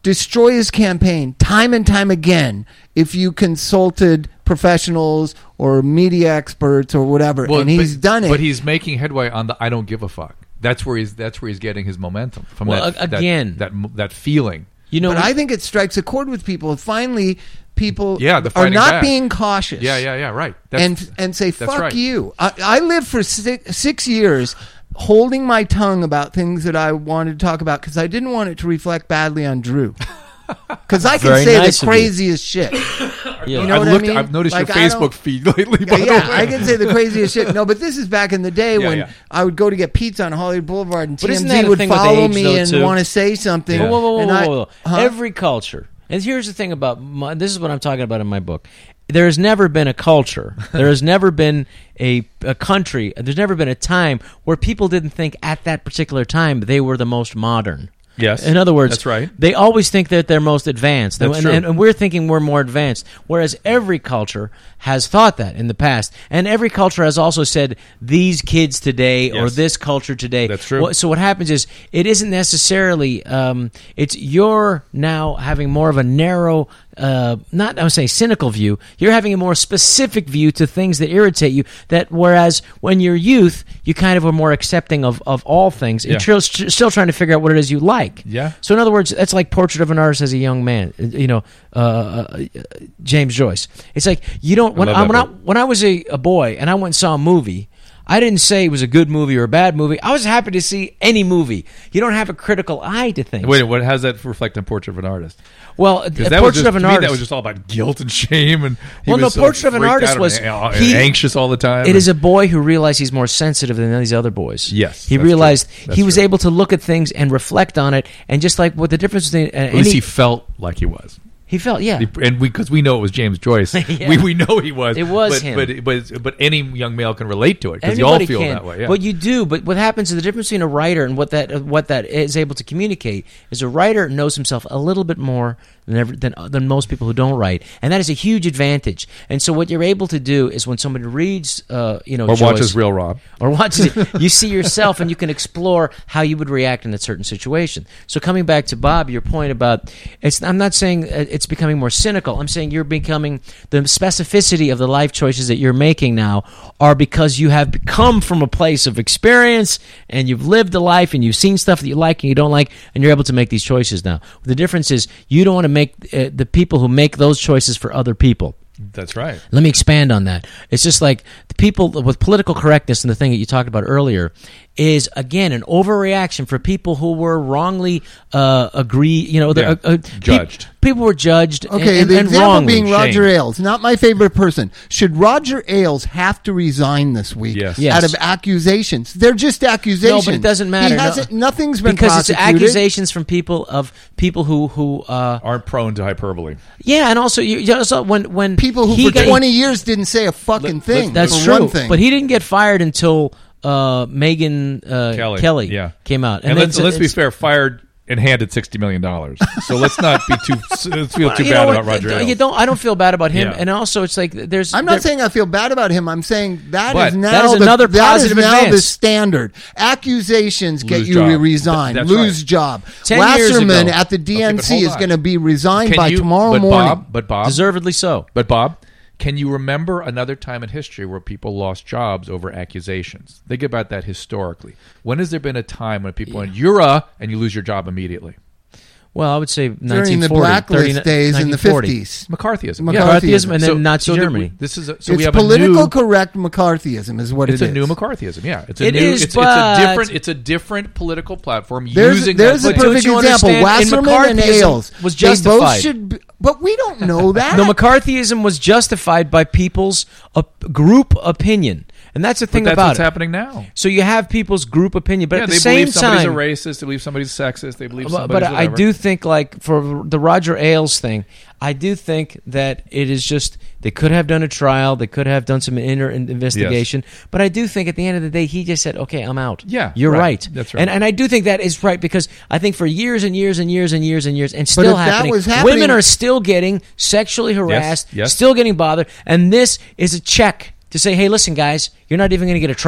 destroy his campaign time and time again if you consulted professionals or media experts or whatever, Well, and he's but, done it. But he's making headway on the I don't give a fuck. That's where he's that's where he's getting his momentum from. Well, that, again- that, that that feeling. You know, but I think it strikes a chord with people. Finally, people Yeah, the are fighting not back. being cautious. Yeah, yeah, yeah. Right. That's, and and say that's fuck right. you. I, I lived for six, six years holding my tongue about things that I wanted to talk about because I didn't want it to reflect badly on Drew. Because I can Very say nice the of you. craziest shit. Yeah. You know I've what looked. I mean? I've noticed Like, your I don't- Facebook feed lately. By Yeah, the yeah, way. I can say the craziest shit. No, but this is back in the day Yeah, when yeah. I would go to get pizza on Hollywood Boulevard and But isn't that T M Z a would thing with follow age, me though, and too? want to say something. Whoa, whoa, whoa, whoa, and whoa, I- whoa. huh? Every culture, and here's the thing about my, this is what I'm talking about in my book. There has never been a culture. There has never been a, a country. There's never been a time where people didn't think at that particular time they were the most modern. Yes. In other words, That's right. they always think that they're most advanced. That's and, true. and, and we're thinking we're more advanced. Whereas every culture has thought that in the past. And every culture has also said, these kids today or Yes. this culture today. That's true. What- So what happens is, it isn't necessarily, um, it's you're now having more of a narrow, uh, not I would say cynical view. You're having a more specific view to things that irritate you. That whereas when you're youth, you kind of are more accepting of, of all things. Yeah. And still, still trying to figure out what it is you like. Yeah. So in other words, that's like Portrait of an Artist as a Young Man. You know, uh, uh, James Joyce. It's like you don't when love I, that when I book. when I was a, a boy and I went and saw a movie. I didn't say it was a good movie or a bad movie. I was happy to see any movie. You don't have a critical eye to things. Wait, what? How does that reflect on Portrait of an Artist? Well, a Because that Portrait was just, of an to me, Artist. that was just all about guilt and shame, and he Well, was no, so Portrait of an freaked Artist out was- and, and he- anxious all the time. It is a boy who realized he's more sensitive than these other boys. Yes, he that's realized true. That's he was true. able to look at things and reflect on it, and just like what the difference between uh, At least any, he felt like he was. he felt, yeah, He- and we because we know it was James Joyce, Yeah. we we know he was. It was but, him. But but but any young male can relate to it because you all Everybody feel can, that way. Yeah. But you do. But what happens is the difference between a writer and what that uh, what that is able to communicate is a writer knows himself a little bit more than ever, than than most people who don't write, and that is a huge advantage. And so what you're able to do is when somebody reads, uh, you know, or Joyce, watches Real Rob. or watches it, you see yourself and you can explore how you would react in a certain situation. So coming back to Bob, your point about it's, I'm not saying uh, it's becoming more cynical. I'm saying you're becoming the specificity of the life choices that you're making now are because you have come from a place of experience and you've lived a life and you've seen stuff that you like and you don't like, and you're able to make these choices now. The difference is you don't want to make uh, the people who make those choices for other people. That's right. Let me expand on that. It's just like the people with political correctness and the thing that you talked about earlier is, again, an overreaction for people who were wrongly uh, agree. You know, Yeah. uh, uh, Judged. Pe- people were judged. Okay, and, and, the and example wrongly. being Roger Shame. Ailes, not my favorite person. Should Roger Ailes have to resign this week Yes. Yes. out of accusations? They're just accusations. No, but it doesn't matter. He hasn't. No. Nothing's been because it's prosecuted. accusations from people of people who who uh, Aren't prone to hyperbole. yeah, and also you, you also when when People who he for got- twenty years didn't say a fucking Let- thing. That's for true. One thing. But he didn't get fired until uh, Megan uh, Kelly. Kelly, Yeah. came out. And, let's it's- let's be it's- fair. Fired and handed sixty million dollars. So let's not be too let's feel too you bad know about what? Roger You Ailes. don't. I don't feel bad about him. Yeah. And also, it's like there's. I'm not there- saying I feel bad about him. I'm saying that But is now that is the, another that is positive now advance. the standard. Accusations get Lose you job. to resign, Th- that's lose right. job. Ten years Wasserman ago- at the D N C Okay, but hold is on. going to be resigned Can by you- tomorrow but morning. Bob, but Bob, deservedly so. But Bob, can you remember another time in history where people lost jobs over accusations? Think about that historically. When has there been a time when people went, "You're a," and you lose your job immediately? Well, I would say During nineteen the forty, blacklist thirty, days in the nineteen forty. fifties. McCarthyism. McCarthyism. Yeah. McCarthyism and then So- Nazi so that Germany. we- this is a, so it's we have political a new, correct McCarthyism is what It's it a is. new McCarthyism. Yeah, it's a It new. is, it's, but- it's a different. It's a different political platform There's, using. there's that a thing. Don't perfect you example. understand? In Wasserman and McCarthyism Ailes was They both justified. should, be, but we don't know that. No, McCarthyism was justified by people's op- group opinion, and that's the But thing that's about what's it. happening now. So you have people's group opinion, but Yeah, at the they same believe somebody's time, a racist. They believe somebody's sexist. They believe But, somebody's but I whatever. do think, like, for the Roger Ailes thing, I do think that it is just, they could have done a trial, they could have done some inner in- investigation, but I do think at the end of the day, he just said, okay, I'm out. Yeah, You're right. right. That's right. And, and I do think that is right, because I think for years and years and years and years and years, and But still if that happening, was happening- women are still getting sexually harassed, yes. still getting bothered, and this is a check to say, hey, listen, guys, you're not even going to get a trial.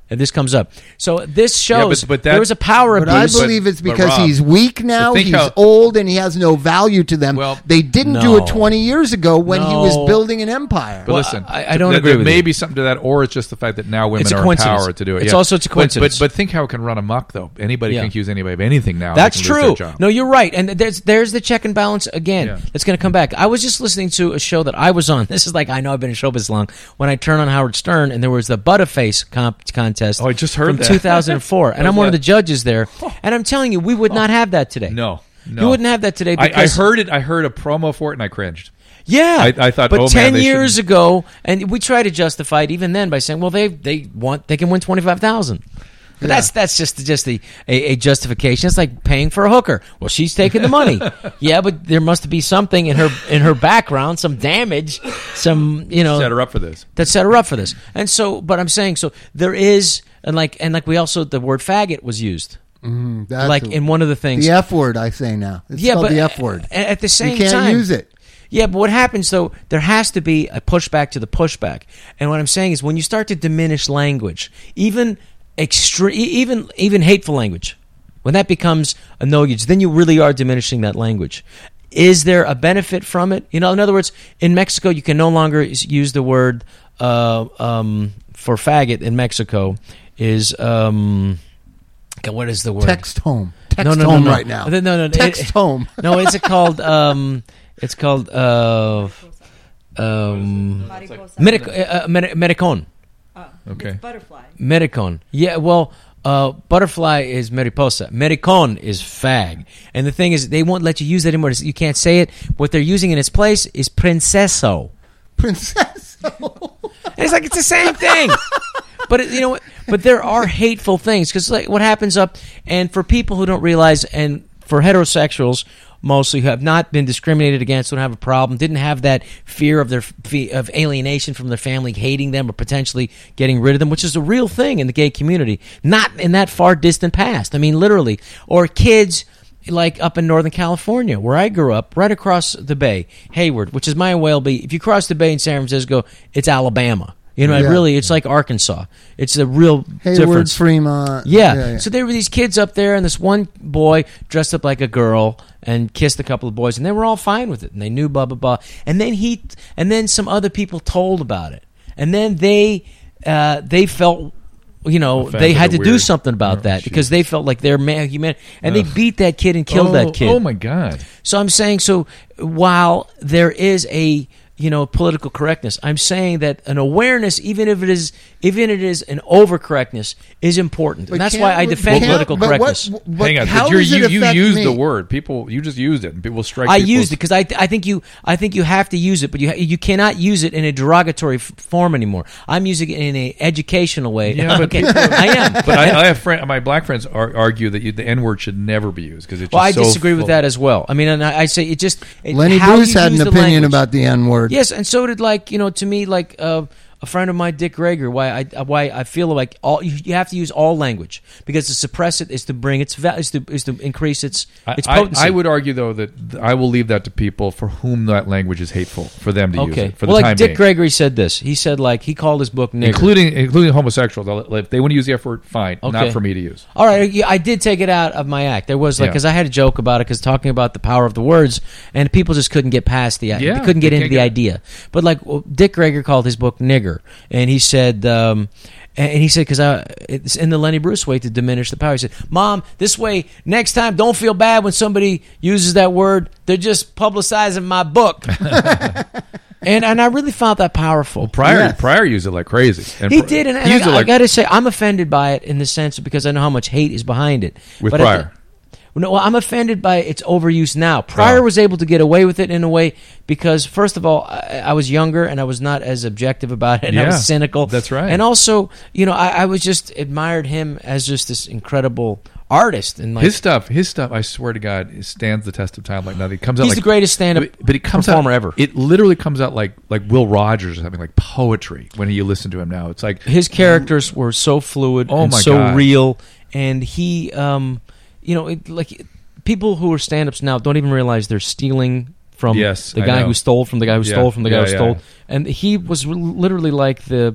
And this comes up. So this shows but- but that- there was a power But I abuse. believe it's but because Rob, he's weak now, think he's how- old, and he has no value to them. Well, they didn't no. do it twenty years ago when he was No. building an empire. But Well, listen, I- I don't there, agree there with may you. be something to that, or it's just the fact that now women It's a are coincidence. empowered to do it. It's yeah. also- it's a But- coincidence. But, but think how it can run amok, though. Anybody Yeah. can accuse anybody of anything now. and That's they can lose true. their job. No, you're right, and there's there's the check and balance again. Yeah. It's going to come back. I was just listening to a show that I was on. This is like I know I've been in showbiz long. When I turned on Howard Stern, and there was the Butterface comp- contest. Oh, I just heard from that. two thousand four, and I'm one of the judges there. And I'm telling you, we would not have that today. No, no. You wouldn't have that today. I, I Because, heard it. I heard a promo for it, and I cringed. Yeah, I- I thought, but oh, man, ten they years shouldn't- ago, and we try to justify it even then by saying, well, they they want they can win twenty five thousand. But that's that's just just the a, a justification. It's like paying for a hooker. Well, she's taking the money. Yeah, but there must be something in her in her background, some damage, some you know Set her up for this. that set her up for this. And so, but I'm saying so there is and like and like we also the word faggot was used That's like a- in one of the things. the F word, I say now. It's yeah, called but the F word. a- At the same You can't time, use it. Yeah, but what happens though? There has to be a pushback to the pushback. And what I'm saying is, when you start to diminish language, even extre- even even hateful language, when that becomes a no use, then you really are diminishing that language. Is there a benefit from it? You know, in other words, in Mexico, you can no longer s- use the word uh, um, for faggot. In Mexico, is um, God, what is the word? Text home. Text no, no, home no, no. right now. No, no, no. Text It- home. No, it's called. Um, it's called. Uh, um, medic, uh, uh, med- medicon. Okay. It's butterfly. Medicon. Yeah, well, uh, butterfly is mariposa. Medicon is fag. And the thing is, they won't let you use that anymore. You can't say it. What they're using in its place is princeso. Princess. And it's like it's the same thing. But it, you know what? But there are hateful things because like what happens up, and for people who don't realize, and for heterosexuals mostly who have not been discriminated against, don't have a problem, didn't have that fear of their fe- of alienation from their family, hating them or potentially getting rid of them, which is a real thing in the gay community, not in that far distant past. I mean, literally, or kids. Like up in Northern California, where I grew up, right across the bay, Hayward, which is my whale bay. If you cross the bay in San Francisco, it's Alabama. You know, Yeah. it really, it's like Arkansas. It's a real Hayward, difference. Fremont. Yeah. yeah, yeah. So there were these kids up there, and this one boy dressed up like a girl and kissed a couple of boys, and they were all fine with it, and they knew blah blah blah. And then he, and then some other people told about it, and then they, uh, they felt. You know, Offended they had or to do weird. something about Oh, that because they felt like they're man, human, and they Ugh. beat that kid and killed oh, that kid. Oh my God! So I'm saying, so while there is a you know political correctness, I'm saying that an awareness, even if it is, even it is an overcorrectness, is important, and But that's can't why I we- defend can't- political but what- correctness. but Hang on, how but you're, does it you you affect used me? the word. People, you just used it, and people strike. I people's- used it because I I think you I think you have to use it, but you ha- you cannot use it in a derogatory f- form anymore. I'm using it in a educational way. Yeah, but okay, people- I am. But I, I have friend, my black friends ar- argue that you, the N word should never be used because it's. well, I just so disagree with full. that as well. I mean, and I, I say it just it, Lenny how Bruce you had an use the opinion language. about the N word. Yes, and so did like you know to me like uh, a friend of mine, Dick Greger. Why I why I feel like all you, you have to use all language because to suppress it is to bring its va- is to is to increase its its I, potency. I would argue though that th- I will leave that to people for whom that language is hateful for them to use okay. it for well, the like time Dick being. Gregory said this. He said like he called his book nigger. including including homosexuals. They'll- If they want to use the F word, fine. Okay. Not for me to use. All right, yeah, I did take it out of my act. There was like Yeah. because I had a joke about it because talking about the power of the words, and people just couldn't get past the Yeah, they couldn't get they into can't the get- idea. But like well, Dick Greger called his book nigger, and he said. Um, and he said, because it's in the Lenny Bruce way to diminish the power. He said, Mom, this way, next time, don't feel bad when somebody uses that word. They're just publicizing my book. and and I really found that powerful. Pryor Yes. Pryor used it like crazy. And He Pri- did, and, he and used I, it like got to say, I'm offended by it in the sense because I know how much hate is behind it. with But at Pryor. the- no, I'm offended by its overuse now. Pryor Oh. was able to get away with it in a way because, first of all, I, I was younger and I was not as objective about it. And I Yeah, was cynical. that's right. And also, you know, I, I was just admired him as just this incredible artist. And like, His stuff, his stuff. I swear to God, it stands the test of time like nothing. It comes out he's like the greatest stand-up but, but it comes performer out, ever. It literally comes out like like Will Rogers or something, like poetry when you listen to him now. It's like his characters were so fluid Oh and my so God. real, and he, um, you know, it, like people who are stand-ups now don't even realize they're stealing from Yes, the I guy know. who stole from the guy who Yeah, stole from the guy yeah, who yeah. stole, and he was re- literally like the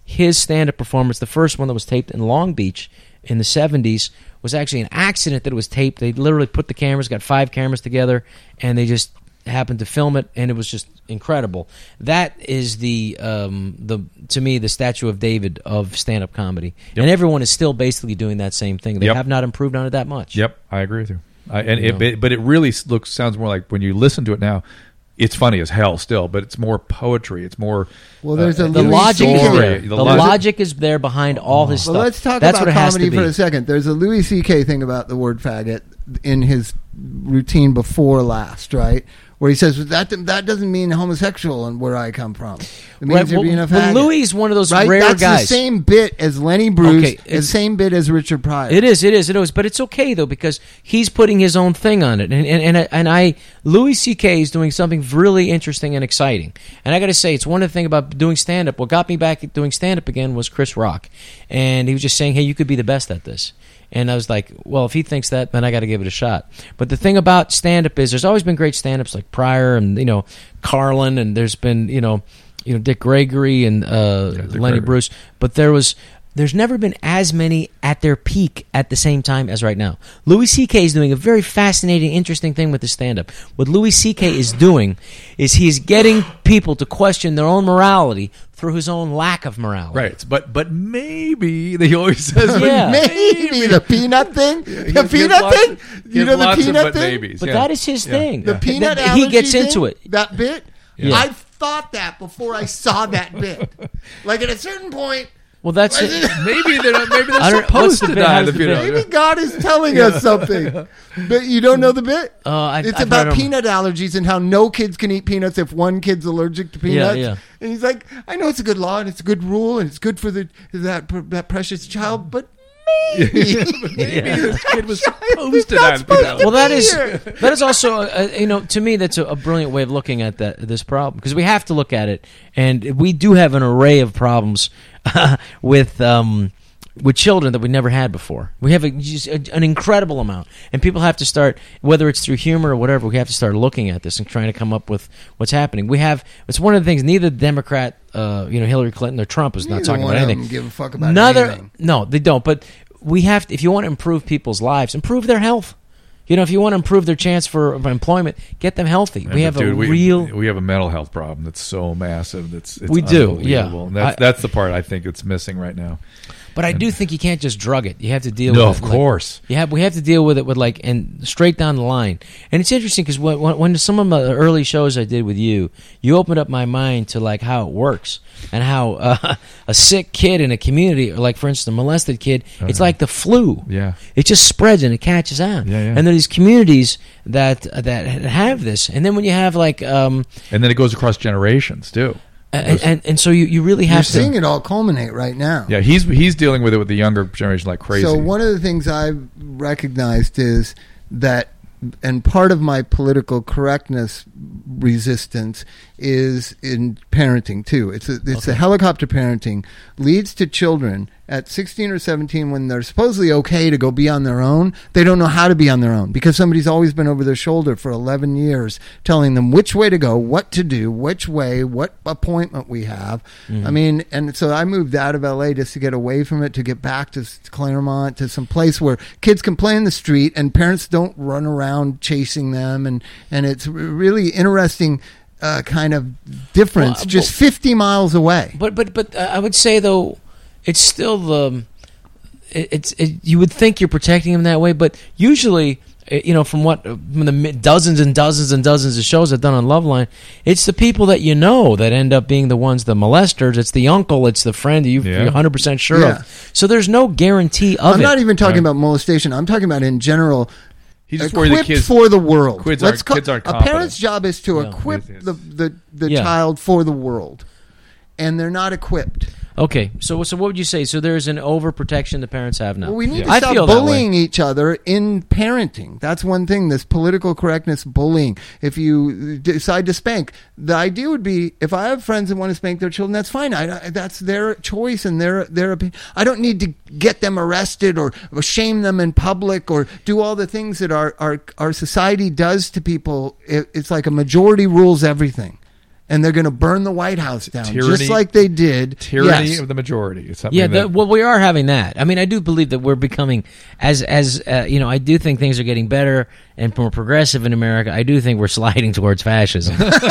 his stand-up performance, the first one that was taped in Long Beach in the seventies, was actually an accident that it was taped. They literally put the cameras, got five cameras together, and they just happened to film it, and it was just incredible. That is the um, the to me the statue of David of stand-up comedy, yep. and everyone is still basically doing that same thing. They yep. have not improved on it that much. Yep, I agree with you. I, and you it, it, but it really looks sounds more like when you listen to it now. It's funny as hell still, but it's more poetry. It's more well. There's uh, a the Louis logic. Is story. there. The The logic. logic is there behind all his well, stuff. let's talk That's about what it has comedy to be. for a second. There's a Louis C K thing about the word faggot in his routine before last, right? Where he says that that doesn't mean homosexual and where I come from. It means Right, you're well, being a well, faggot. Louis is one of those right? rare That's guys. the same bit as Lenny Bruce. Okay, it's the it's- same bit as Richard Pryor. It is, it is, it is. But it's okay though because he's putting his own thing on it, and and and I, and I Louis C K is doing something really interesting and exciting. And I got to say, it's one of the things about doing stand up. What got me back at doing stand up again was Chris Rock, and he was just saying, "Hey, you could be the best at this." And I was like, well, if he thinks that, then I got to give it a shot. But the thing about stand-up is there's always been great stand-ups like Pryor and, you know, Carlin, and there's been, you know, you know Dick Gregory and uh, Yeah, Lenny Dick Gregory. Bruce. But there was... There's never been as many at their peak at the same time as right now. Louis C K is doing a very fascinating, interesting thing with the stand-up. What Louis C K is doing is he's getting people to question their own morality through his own lack of morality. right. But but maybe he always says but Yeah. Maybe the peanut thing. He The gives peanut lots- thing. he You gives know the lots of peanut but thing. maybes, But yeah. that is his Yeah. thing. The Yeah. peanut That- he allergy gets thing, into it. That bit. Yeah. I thought that before I saw that bit. Like at a certain point, Well, that's it. maybe they're not, maybe I they're don't- what's supposed the to bit? die How's the the bit? peanut. maybe God is telling us something. But you don't know the bit? Uh, I- it's I've about heard 'em. peanut allergies and how no kids can eat peanuts if one kid's allergic to peanuts. yeah. And he's like, I know it's a good law and it's a good rule and it's good for the that that precious child, but maybe. Maybe this kid was Child supposed is to not die the supposed peanut. to Well, that be is here. that is also a, a- you know to me that's a, a brilliant way of looking at that this problem because we have to look at it, and we do have an array of problems with um, with children that we never had before. We have a, just a, an incredible amount, and people have to start, whether it's through humor or whatever, we have to start looking at this and trying to come up with what's happening. We have it's one of the things. Neither Democrat, uh, you know, Hillary Clinton or Trump is not Neither talking one about of anything. them give a fuck about Neither, anything. no, they don't. But we have to, if you want to improve people's lives, improve their health. You know, if you want to improve their chance for, for employment, get them healthy. Yeah, we but have dude, a we, real. we have a mental health problem that's so massive. That's it's We do, yeah. unbelievable. And that's I- that's the part I think that's missing right now. But I do think you can't just drug it. You have to deal No, with of it. like- course. you have, we have to deal with it with like, and straight down the line. And it's interesting because when, when, when some of the early shows I did with you, you opened up my mind to like how it works and how uh, a sick kid in a community, or like for instance, a molested kid, it's like the flu. Yeah. It just spreads and it catches on. Yeah, yeah. And there are these communities that that have this. And then when you have like, um, And then it goes across generations too. and, and, and so you, you really You're have to. seeing it all culminate right now. Yeah, he's he's dealing with it with the younger generation like crazy. So one of the things I've recognized is that, and part of my political correctness resistance is in parenting too. It's a, it's Okay. a helicopter parenting leads to children at sixteen or seventeen when they're supposedly okay to go be on their own. They don't know how to be on their own because somebody's always been over their shoulder for eleven years telling them which way to go, what to do, which way, what appointment we have. I mean, and so I moved out of L A just to get away from it, to get back to Claremont, to some place where kids can play in the street and parents don't run around chasing them. And, and it's a really interesting uh, kind of difference Well, just well- fifty miles away. But but but uh, I would say though, it's still the. It, it's it, you would think you're protecting them that way, but usually, uh, you know, from what from the mi- dozens and dozens and dozens of shows I've done on Loveline, it's the people that you know that end up being the ones, the molesters. It's the uncle, it's the friend you, Yeah. you're one hundred percent sure Yeah. of. So there's no guarantee of I'm it. not even talking Right. about molestation. I'm talking about in general. he's just worried the Equipped kids for the world. kids Let's aren't- co- kids aren't a competent. parent's job is to Yeah. equip Yes, yes. the the, the Yeah. child for the world, and they're not equipped. Okay, so so what would you say? So there's an overprotection the parents have now. Well, we need I to stop feel that way. bullying each other in parenting. That's one thing. This political correctness bullying. If you decide to spank, the idea would be if I have friends that want to spank their children, that's fine. I, I, that's their choice and their their opinion. I don't need to get them arrested or, or shame them in public or do all the things that our our, our society does to people. It, it's like a majority rules everything. and they're going to burn the White House down, Tyranny- just like they did. Tyranny Yes. of the majority. It's something Yeah, that, the, well, we are having that. I mean, I do believe that we're becoming, as as uh, you know, I do think things are getting better and more progressive in America. I do think we're sliding towards fascism.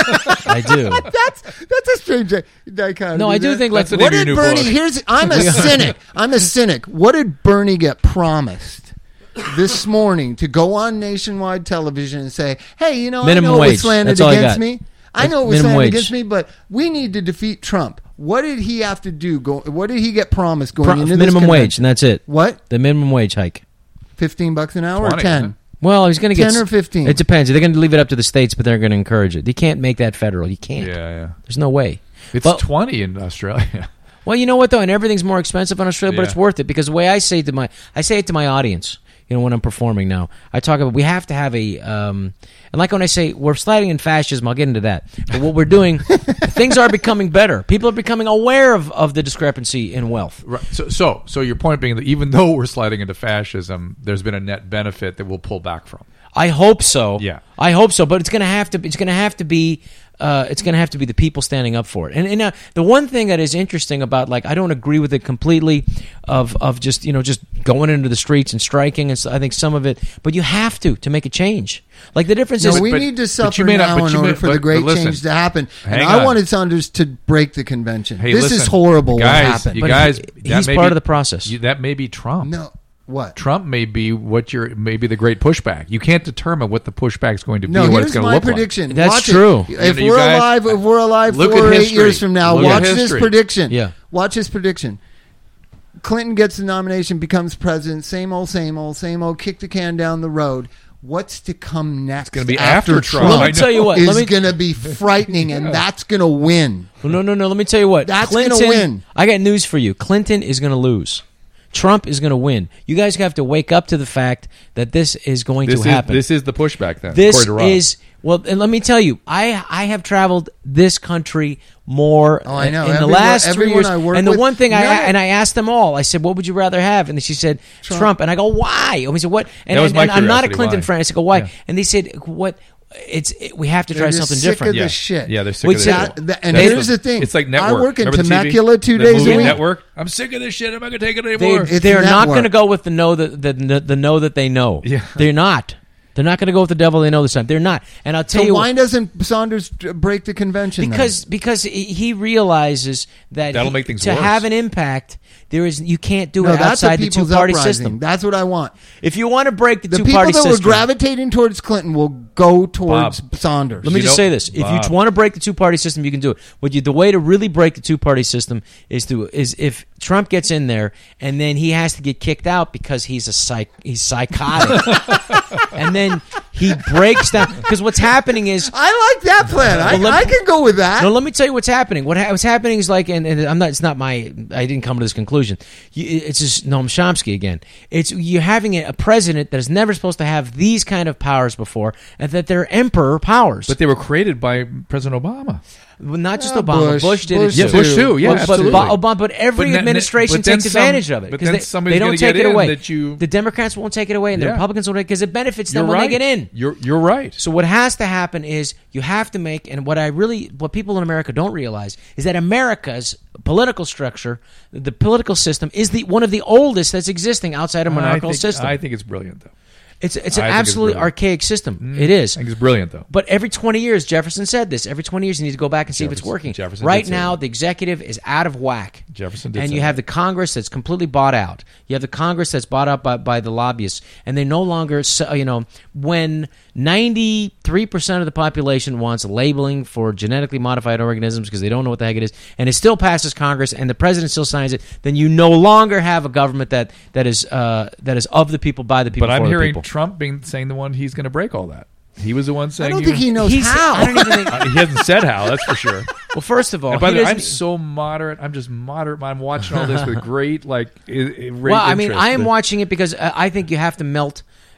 I do. That's that's a strange dichotomy. No, I do there. think like That's the What name of did your new Bernie? book. Here's I'm a cynic. I'm a cynic. What did Bernie get promised this morning to go on nationwide television and say, "Hey, you know, Minimum I know it wage. was slanted That's all I against got. me. I That's know it was minimum slanted wage. against me, but we need to defeat Trump." What did he have to do? Go. What did he get promised going Pro- into this minimum convention? wage, and that's it. What? The minimum wage hike. Fifteen bucks an hour or twenty, ten? isn't it? Well, he's going to get ten or fifteen. It depends. They're going to leave it up to the states, but they're going to encourage it. You can't make that federal. You can't. yeah, yeah. There's no way. It's But- twenty in Australia. Well, you know what though, and everything's more expensive in Australia, but Yeah. it's worth it because the way I say it to my, I say it to my audience. You know, when I'm performing now, I talk about we have to have a, um, and like when I say we're sliding in fascism, I'll get into that. But what we're doing, things are becoming better. People are becoming aware of, of the discrepancy in wealth. Right. So, so, so your point being that even though we're sliding into fascism, there's been a net benefit that we'll pull back from. I hope so. Yeah. I hope so. But it's going to have to. It's going to have to be. Uh, it's going to have to be the people standing up for it. And, and uh, the one thing that is interesting about, like, I don't agree with it completely, of of just you know just going into the streets and striking. And so I think some of it, but you have to to make a change. Like the difference No, is, we but- need to but suffer you may not- now but in you order may- for but- the great but listen, change to happen. And hang I on. wanted Saunders to break the convention. Hey, this listen, is horrible guys, what happened. You But guys, he- that he's may part be- of the process. You, that may be Trump. no, what? Trump may be what you're maybe the great pushback. You can't determine what the pushback is going to be No, and what here's it's going to my look prediction. That's Watch true. It. If You- you we're guys- alive, if we're alive Look four at or eight history. years from now, Look at watch this history. prediction. Yeah. Watch this prediction. Clinton gets the nomination, becomes president. Same old, same old, same old. Kick the can down the road. What's to come next? It's gonna be after Trump. Let me tell you what. Let Is me, going to be frightening, and that's going to win. Well, no, no, no. Let me tell you what. That's Clinton, gonna win. I got news for you. Clinton is going to lose. Trump is going to win. You guys have to wake up to the fact that this is going This to is happen. this is the pushback then. This according to Rob. is well, and let me tell you, I I have traveled this country more Oh, I know. in the Everyone- last three everyone years. I work And the with- one thing I No. and I asked them all, I said, "What would you rather have?" And she said, "Trump." Trump. And I go, "Why?" And we said, "What?" And, That was and, my and I'm not a curiosity, Clinton why? friend. I said, "Go why?" Yeah. And they said, "What? It's it, we have to try They're just something sick different." of yeah. this shit. Yeah, they're sick Wait, of so- this. That- that- and That's here's the thing. It's like I Network. work in Remember the T V? Temecula two The days a movie week. Network. I'm sick of this shit. I'm not going to take it They, anymore. It's they're not network. going to go with the know that the, the the know that they know. Yeah. They're not. They're not going to go with the devil they know this time. They're not. And I'll tell So you why doesn't Saunders break the convention? then? because because he realizes that That'll he- make things to worse. have an impact, there is you can't do no, it that's a outside the people's two party uprising. system. That's what I want. If you want to break the, The two people party that system, were gravitating towards Clinton will go towards Bob. Saunders. let me You just know- say this: if Bob. you want to break the two party system, you can do it. But you, the way to really break the two party system is to is if Trump gets in there and then he has to get kicked out because he's a psych he's psychotic, and then he breaks down because what's happening is. I like that plan. I, Well, let- I can go with that. No, let me tell you what's happening. What ha- what's happening is like, and, and I'm not. It's not my. I didn't come to this conclusion. You, it's just Noam Chomsky again. It's you're having a, a president that is never supposed to have these kind of powers before, and that they're emperor powers. But they were created by President Obama. Well, not just Uh, Obama. Bush. Bush, did Bush it Yeah, too. Bush too. Yeah, But- but, absolutely. Bo- Obama, but every But then- administration but then takes some- advantage of it but because then they, somebody's they don't gonna take get it in away. that you- the Democrats won't take it away, and the Yeah. Republicans won't because it benefits them You're when right. they get in. You're you're right. So what has to happen is you have to make, and what I really, what people in America don't realize is that America's political structure, the political system, is the one of the oldest that's existing outside a I monarchical think, system. I think it's brilliant though. it's it's an I think it's absolutely brilliant. archaic system. It is. I think it's brilliant though. But every twenty years, Jefferson said this. Every twenty years, you need to go back and see if it's Jefferson- working. Jefferson right did say now, that. the executive is out of whack. Jefferson did and say you have that. the Congress that's completely bought out. You have the Congress that's bought out by, by the lobbyists, and they no longer, so- you know, when ninety-three percent of the population wants labeling for genetically modified organisms because they don't know what the heck it is, and it still passes Congress, and the president still signs it, then you no longer have a government that that is uh, that is of the people, by the people, But I'm for the hearing people. Trump being saying the one he's going to break all that. He was the one I saying don't think he knows He's- how. I don't even think. Uh, he hasn't said how. That's for sure. Well, first of all, And by he the way, I'm doesn't- so moderate. I'm just moderate. I'm watching all this with great like. I, I, great well, I mean, interest. I am The- watching it because uh, I think you have to melt.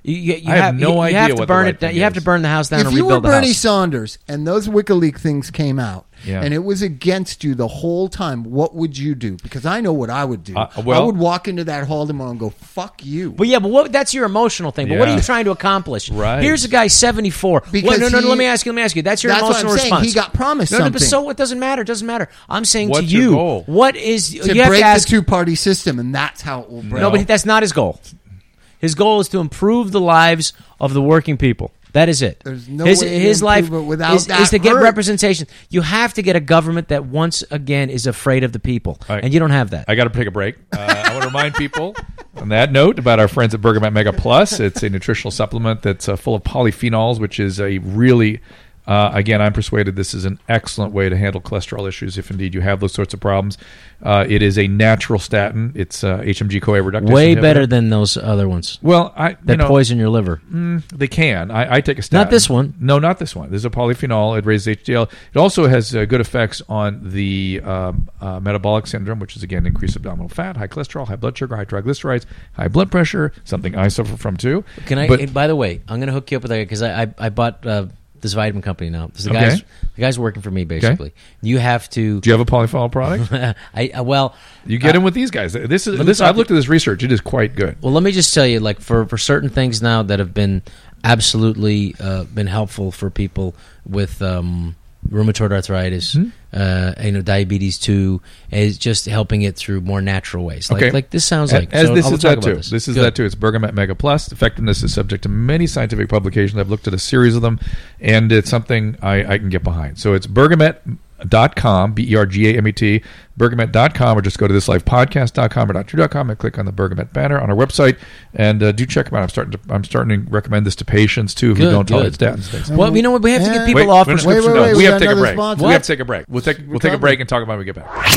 You, you, you I have no you, idea You have to what the burn right it. down- thing You have is. to burn the house down If and you were rebuild the Bernie house. Sanders and those WikiLeaks things came out, Yeah. and it was against you the whole time, what would you do? Because I know what I would do. Uh, well- I would walk into that hall tomorrow and go, "Fuck you." But yeah, but what, that's your emotional thing. But what are Yeah. you trying to accomplish? Right. Here's a guy seventy-four. Because Well, no, no, no. he- Let me ask you. Let me ask you. That's your That's what emotional I'm saying. response. He got promised no, No, but something. so it doesn't matter. It doesn't matter. I'm saying What's to your you, goal? what is to you have break to ask? the two-party system, and that's how it will break. No, but that's not his goal. His goal is to improve the lives of the working people. That is it. There's no his way to his life improve it without is, that is to get hurt. representation. You have to get a government that once again is afraid of the people, All right. and you don't have that. I got to take a break. Uh, I want to remind people on that note about our friends at Bergamet Mega Plus. It's a nutritional supplement that's uh, full of polyphenols, which is a really, uh, again, I'm persuaded this is an excellent way to handle cholesterol issues if indeed you have those sorts of problems. Uh, it is a natural statin. It's uh, H M G CoA reductase Way inhibitor. better than those other ones Well, I you that know, poison your liver. they can. I, I take a statin. Not this one. No, not this one. This is a polyphenol. It raises H D L. It also has uh, good effects on the um, uh, metabolic syndrome, which is, again, increased abdominal fat, high cholesterol, high blood sugar, high triglycerides, high blood pressure, something I suffer from, too. Can I? But- hey, by the way, I'm going to hook you up with that because I, I I bought uh, this vitamin company now. So the Okay. guys the guys working for me basically. You have to. do you have a polyphenol product? I uh, well. You get uh, in with these guys. This is let me this. talk I've looked at this research. It is quite good. Well, let me just tell you, like for, for certain things now that have been absolutely uh, been helpful for people with um, rheumatoid arthritis, Mm-hmm. uh, you know, diabetes too, is just helping it through more natural ways. Like, Okay. like this sounds like. As so this I'll is talk that about too. This, This, is Good. that too. It's Bergamet Mega Plus. Effectiveness is subject to many scientific publications. I've looked at a series of them, and it's something I, I can get behind. So it's bergamet dot com, B E R G A M E T, bergamet dot com, or just go to this life podcast dot com or dot true dot com and click on the Bergamet banner on our website, and uh, do check them out. I'm starting to I'm starting to recommend this to patients too who Good, don't tolerate good. statins. and things. Well, you know what? We have to Yeah. give people Wait, off wait, prescription. wait, no, wait, we we have got to take a another break. sponsor. We have to take a break. We'll take we'll take a covered. break and talk about it when we get back.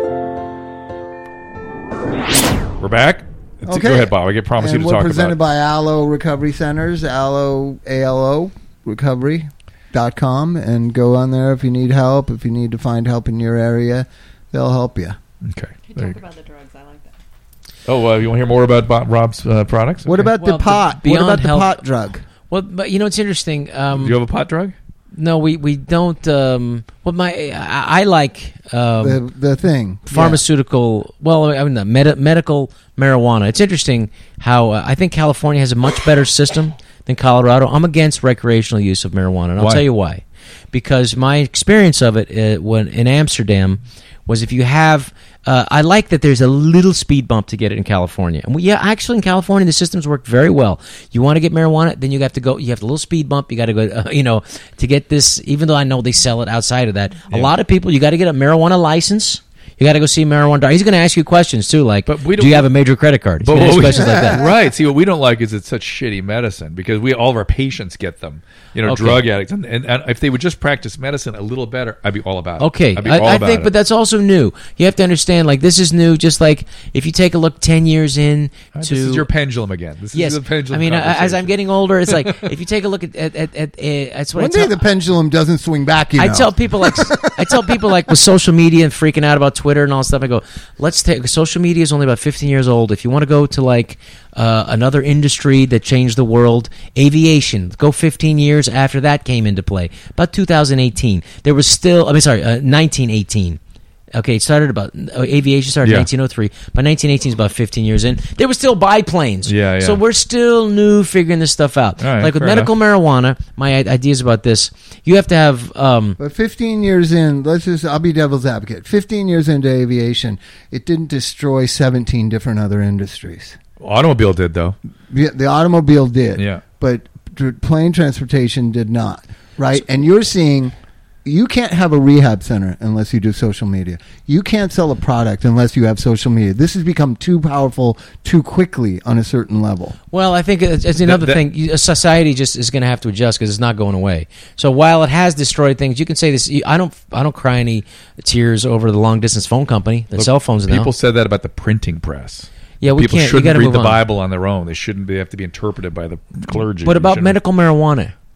We're back. Okay. Go ahead, Bob. I get promise and you to we're talk presented about. by Aloe Recovery Centers, Aloe, A L O, recovery dot com, and go on there if you need help. If you need to find help in your area, they'll help you. Okay. You There you talk go. about the drugs. I like that. Oh, uh, you want to hear more about Bob, Rob's uh, products? What Okay. about Well, the pot? What Beyond about the Health- pot drug? Well, but you know it's interesting. Um, Do you have a pot drug? no, we we don't. Um, well, my I, I like um, The the thing. pharmaceutical. Well, I mean, the med- medical marijuana. It's interesting how uh, I think California has a much better system than Colorado. I'm against recreational use of marijuana, and I'll Why? tell you why. Because my experience of it uh, when in Amsterdam was if you have. Uh, I like that there's a little speed bump to get it in California. And we, yeah, actually in California the systems work very well. You want to get marijuana, then you have to go. You have a little speed bump. You got to go. Uh, you know, to get this. Even though I know they sell it outside of that, a lot of people you got to get a marijuana license. You got to go see a marijuana doctor. He's going to ask you questions too, like, But we do don't- you have a major credit card? He's But going to ask what we- questions like that. Right. See, what we don't like is it's such shitty medicine because we all of our patients get them. You know, Okay. drug addicts, and, and, and if they would just practice medicine a little better, I'd be all about it. Okay, I'd be I, all I about think, it. but that's also new. You have to understand, like, this is new. Just like if you take a look ten years in Right, to this is your pendulum again. This yes, is the pendulum. I mean, uh, as I'm conversation. getting older, it's like if you take a look at at at, at uh, that's what One I day tell, the pendulum doesn't swing back. You know. I tell people like I tell people like with social media and freaking out about Twitter and all that stuff. I go, let's take social media is only about fifteen years old. If you want to go to like uh, another industry that changed the world, aviation, go fifteen years after that came into play. About two thousand eighteen, there was still. I mean, sorry, uh, nineteen eighteen. Okay, it started about uh, aviation started in Yeah. nineteen oh three. By nineteen eighteen is about fifteen years in. There were still biplanes. Yeah, yeah. So we're still new figuring this stuff out. All right, like with fair medical marijuana, my i- ideas about this, you have to have. Um, But fifteen years in, let's just, I'll be devil's advocate. fifteen years into aviation, it didn't destroy seventeen different other industries. Automobile did though. The, the automobile did. Yeah. But tr- plane transportation did not. Right? And you're seeing, you can't have a rehab center unless you do social media. You can't sell a product unless you have social media. This has become too powerful too quickly on a certain level. Well, I think it's, it's another that- thing. You- Society just is going to have to adjust because it's not going away. So while it has destroyed things, you can say this. I don't. I don't cry any tears over the long distance phone company, the Look, cell phones now. People said that about the printing press. Yeah, we people can't. You shouldn't got to read move the on. Bible on their own. They shouldn't be, have to be interpreted by the clergy. But You about shouldn't- medical marijuana,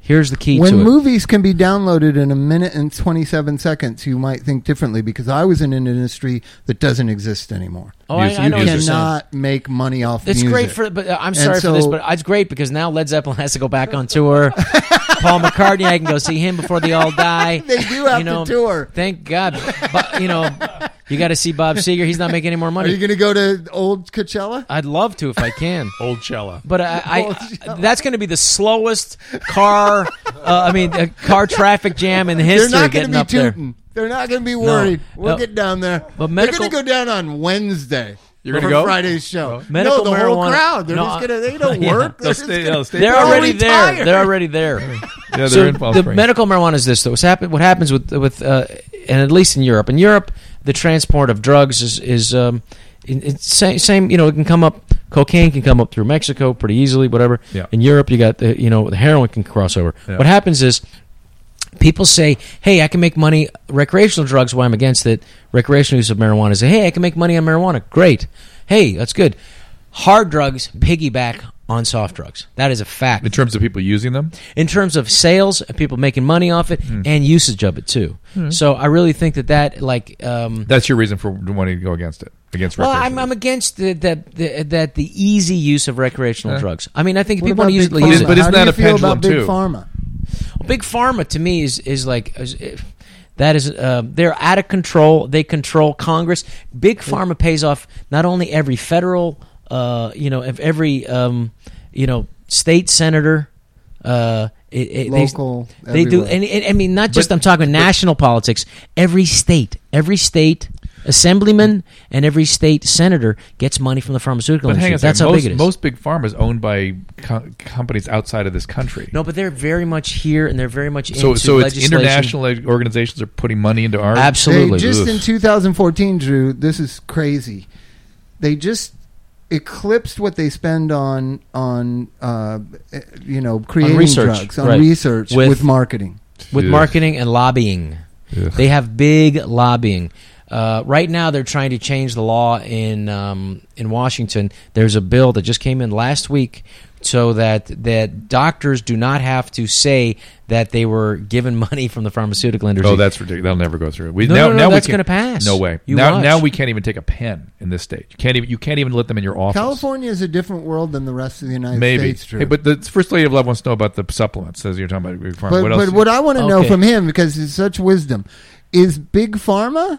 Here's the key when to it. movies can be downloaded in a minute and twenty-seven seconds, you might think differently because I was in an industry that doesn't exist anymore. Oh, I, You- I you know what you're saying. Cannot make money off It's music. great for, but uh, I'm sorry And for this, so- but it's great because now Led Zeppelin has to go back on tour. Paul McCartney, I can go see him before they all die. They do have you know, to tour. Thank God. But, you know, you got to see Bob Seger. He's not making any more Are money. you going to go to old Coachella? I'd love to if I can. Old Cella. But I, I, Old I Coachella. that's going to be the slowest car. Uh, I mean, uh, car traffic jam in the They're history. not going Getting to be up there. tooting. They're not going to be worried. We'll No. get down there. But They're medical- going to go down on Wednesday. You're gonna for go? Friday's show. Medical no, the whole marijuana- crowd. They're No, just I- going to. They don't Yeah. work. They're, They'll just stay- gonna, they'll stay- They're all already there. retired. They're already there. Yeah, So they're in Palm the Springs. medical marijuana is this though. What's happen, what happens with with uh, and at least in Europe. In Europe, the transport of drugs is is um, it- it's same, same. You know, it can come up. Cocaine can come up through Mexico pretty easily. Whatever. Yeah. In Europe, you got the you know the heroin can cross over. Yeah. What happens is people say, "Hey, I can make money recreational drugs. Why I'm against it. Recreational use of marijuana." Say, "Hey, I can make money on marijuana. Great. Hey, that's good." Hard drugs piggyback on soft drugs. That is a fact. in terms of people using them. In terms of sales, and people making money off it, Hmm. and usage of it too. So I really think that that like. Um, That's your reason for wanting to go against it, against well, I'm, recreational. I'm against the, that the, that the easy use of recreational Yeah. drugs. I mean, I think if What people want about to use it, Big they'll use Pharma? it. But isn't How do that you a feel pendulum, about Big too? Pharma? Well, Big Pharma to me is is like is, that is uh, they're out of control. They control Congress. Big Pharma pays off not only every federal, uh, you know, of every um, you know state senator. Uh, it, it, they- Local, they, do, everywhere. and, and I mean not just But- I'm talking national politics. Every state, every state assemblyman and every state senator gets money from the pharmaceutical But hang industry. on a That's second. how most, big it is. most big pharma is owned by co- companies outside of this country. no, but they're very much here, and they're very much so into so it's legislation. international organizations are putting money into our Absolutely. They just Ugh. in two thousand fourteen, Drew, this is crazy. They just eclipsed what they spend on on uh, you know creating research, drugs on right. research With- with, marketing. with Ugh. marketing and lobbying. Ugh. They have big lobbying. Uh, right now, they're trying to change the law in um, in Washington. There's a bill that just came in last week, so that that doctors do not have to say that they were given money from the pharmaceutical industry. Oh, that's ridiculous. That'll never go through. We, No, now, no, no, now we that's can- gonna pass. No way. You now, watch. now we can't even take a pen in this state. You can't even. You can't even let them in your office. California is a different world than the rest of the United Maybe. States, Drew. Hey, but the first lady of love wants to know about the supplements. As you're talking about big pharma. But, what else? but what I want to know Okay. from him, because it's such wisdom, is Big Pharma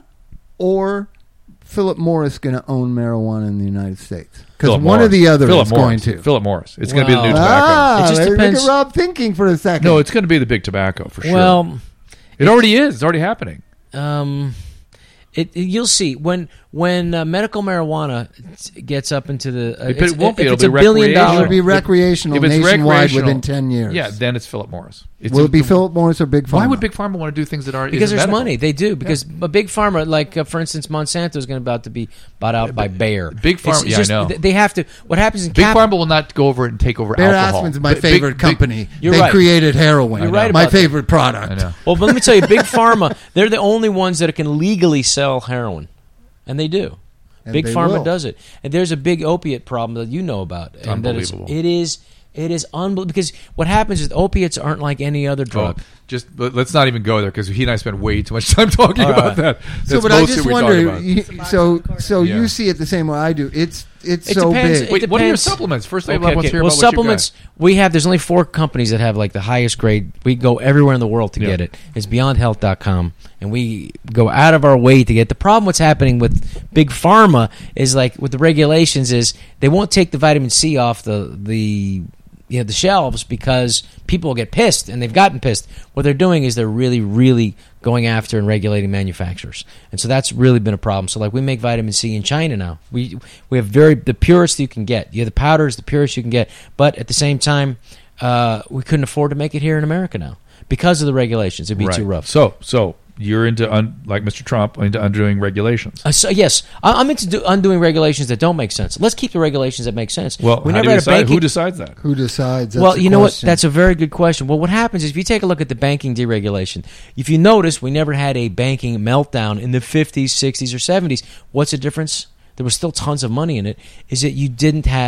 or Philip Morris going to own marijuana in the United States? Because Philip one Morris. or the other Philip is Morris. going to. Philip Morris. It's going to be the new Well- tobacco. Ah, It just there- depends- Look at Rob thinking for a second. No, it's going to be the big tobacco for sure. well, it already is. It's already happening. um, it, it- you'll see when when uh, medical marijuana gets up into the. Uh, But it it's- won't be. if It'll it's be a billion recreational. dollar. It'll be recreational If it's nationwide recreational- within ten years. Yeah, then it's Philip Morris. It's Will a- it be Philip Morris or Big Pharma? Why would Big Pharma want to do things that are Because isn't there's medical? money, they do. Because a big pharma, like uh, for instance, Monsanto is going to about to be bought out by Bayer. Big It's- Pharma- it's yeah, I just- know. th- They have to. What happens in Big cap- Pharma will not go over and take over Bayer alcohol. Aspen's my Big- favorite big- company. You're they right. created heroin. You're right my about that. favorite product. I know. Well, but let me tell you, big pharma, they're the only ones that can legally sell heroin, and they do. And Big they pharma will. does it, and there's a big opiate problem that you know about. And that it's, Unbelievable. it is. It is unbelievable because what happens is opiates aren't like any other drug. Oh, just let- let's not even go there because he and I spend way too much time talking All about right. that. So, That's but I mostly just we talk wonder. about. You, so, so Yeah. you see it the same way I do. It's it's It so depends. big. It Wait, what are your depends. supplements? First, Okay, I want okay. to hear Well, about what you got. supplements we have. There's only four companies that have like the highest grade. We go everywhere in the world to Yeah. get it. It's beyond health dot com, and we go out of our way to get. The problem what's happening with big pharma is like with the regulations is they won't take the vitamin C off the the you know the shelves because people will get pissed, and they've gotten pissed. What they're doing is they're really really going after and regulating manufacturers, and so that's really been a problem. So like we make vitamin C in China now. We we have very the purest you can get. You have the powders, the purest you can get, but at the same time, uh, we couldn't afford to make it here in America now because of the regulations. It'd be Right. too rough. So, so you're into un, like Mister Trump into undoing regulations. Uh, so yes, I- I'm into do, undoing regulations that don't make sense. Let's keep the regulations that make sense. Well, we how never do you had a decide? banking. Who decides that? Who decides? That's well, the you know what? question. That's a very good question. Well, what happens is if you take a look at the banking deregulation, if you notice, we never had a banking meltdown in the fifties, sixties, or seventies. What's the difference? There was still tons of money in it. Is that you didn't have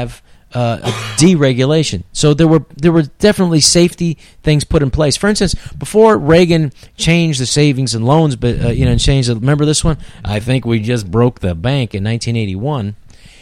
uh, a deregulation. So there were there were definitely safety things put in place. For instance, before Reagan changed the savings and loans, but uh, you know, and changed. The, remember this one? I think we just broke the bank in nineteen eighty-one.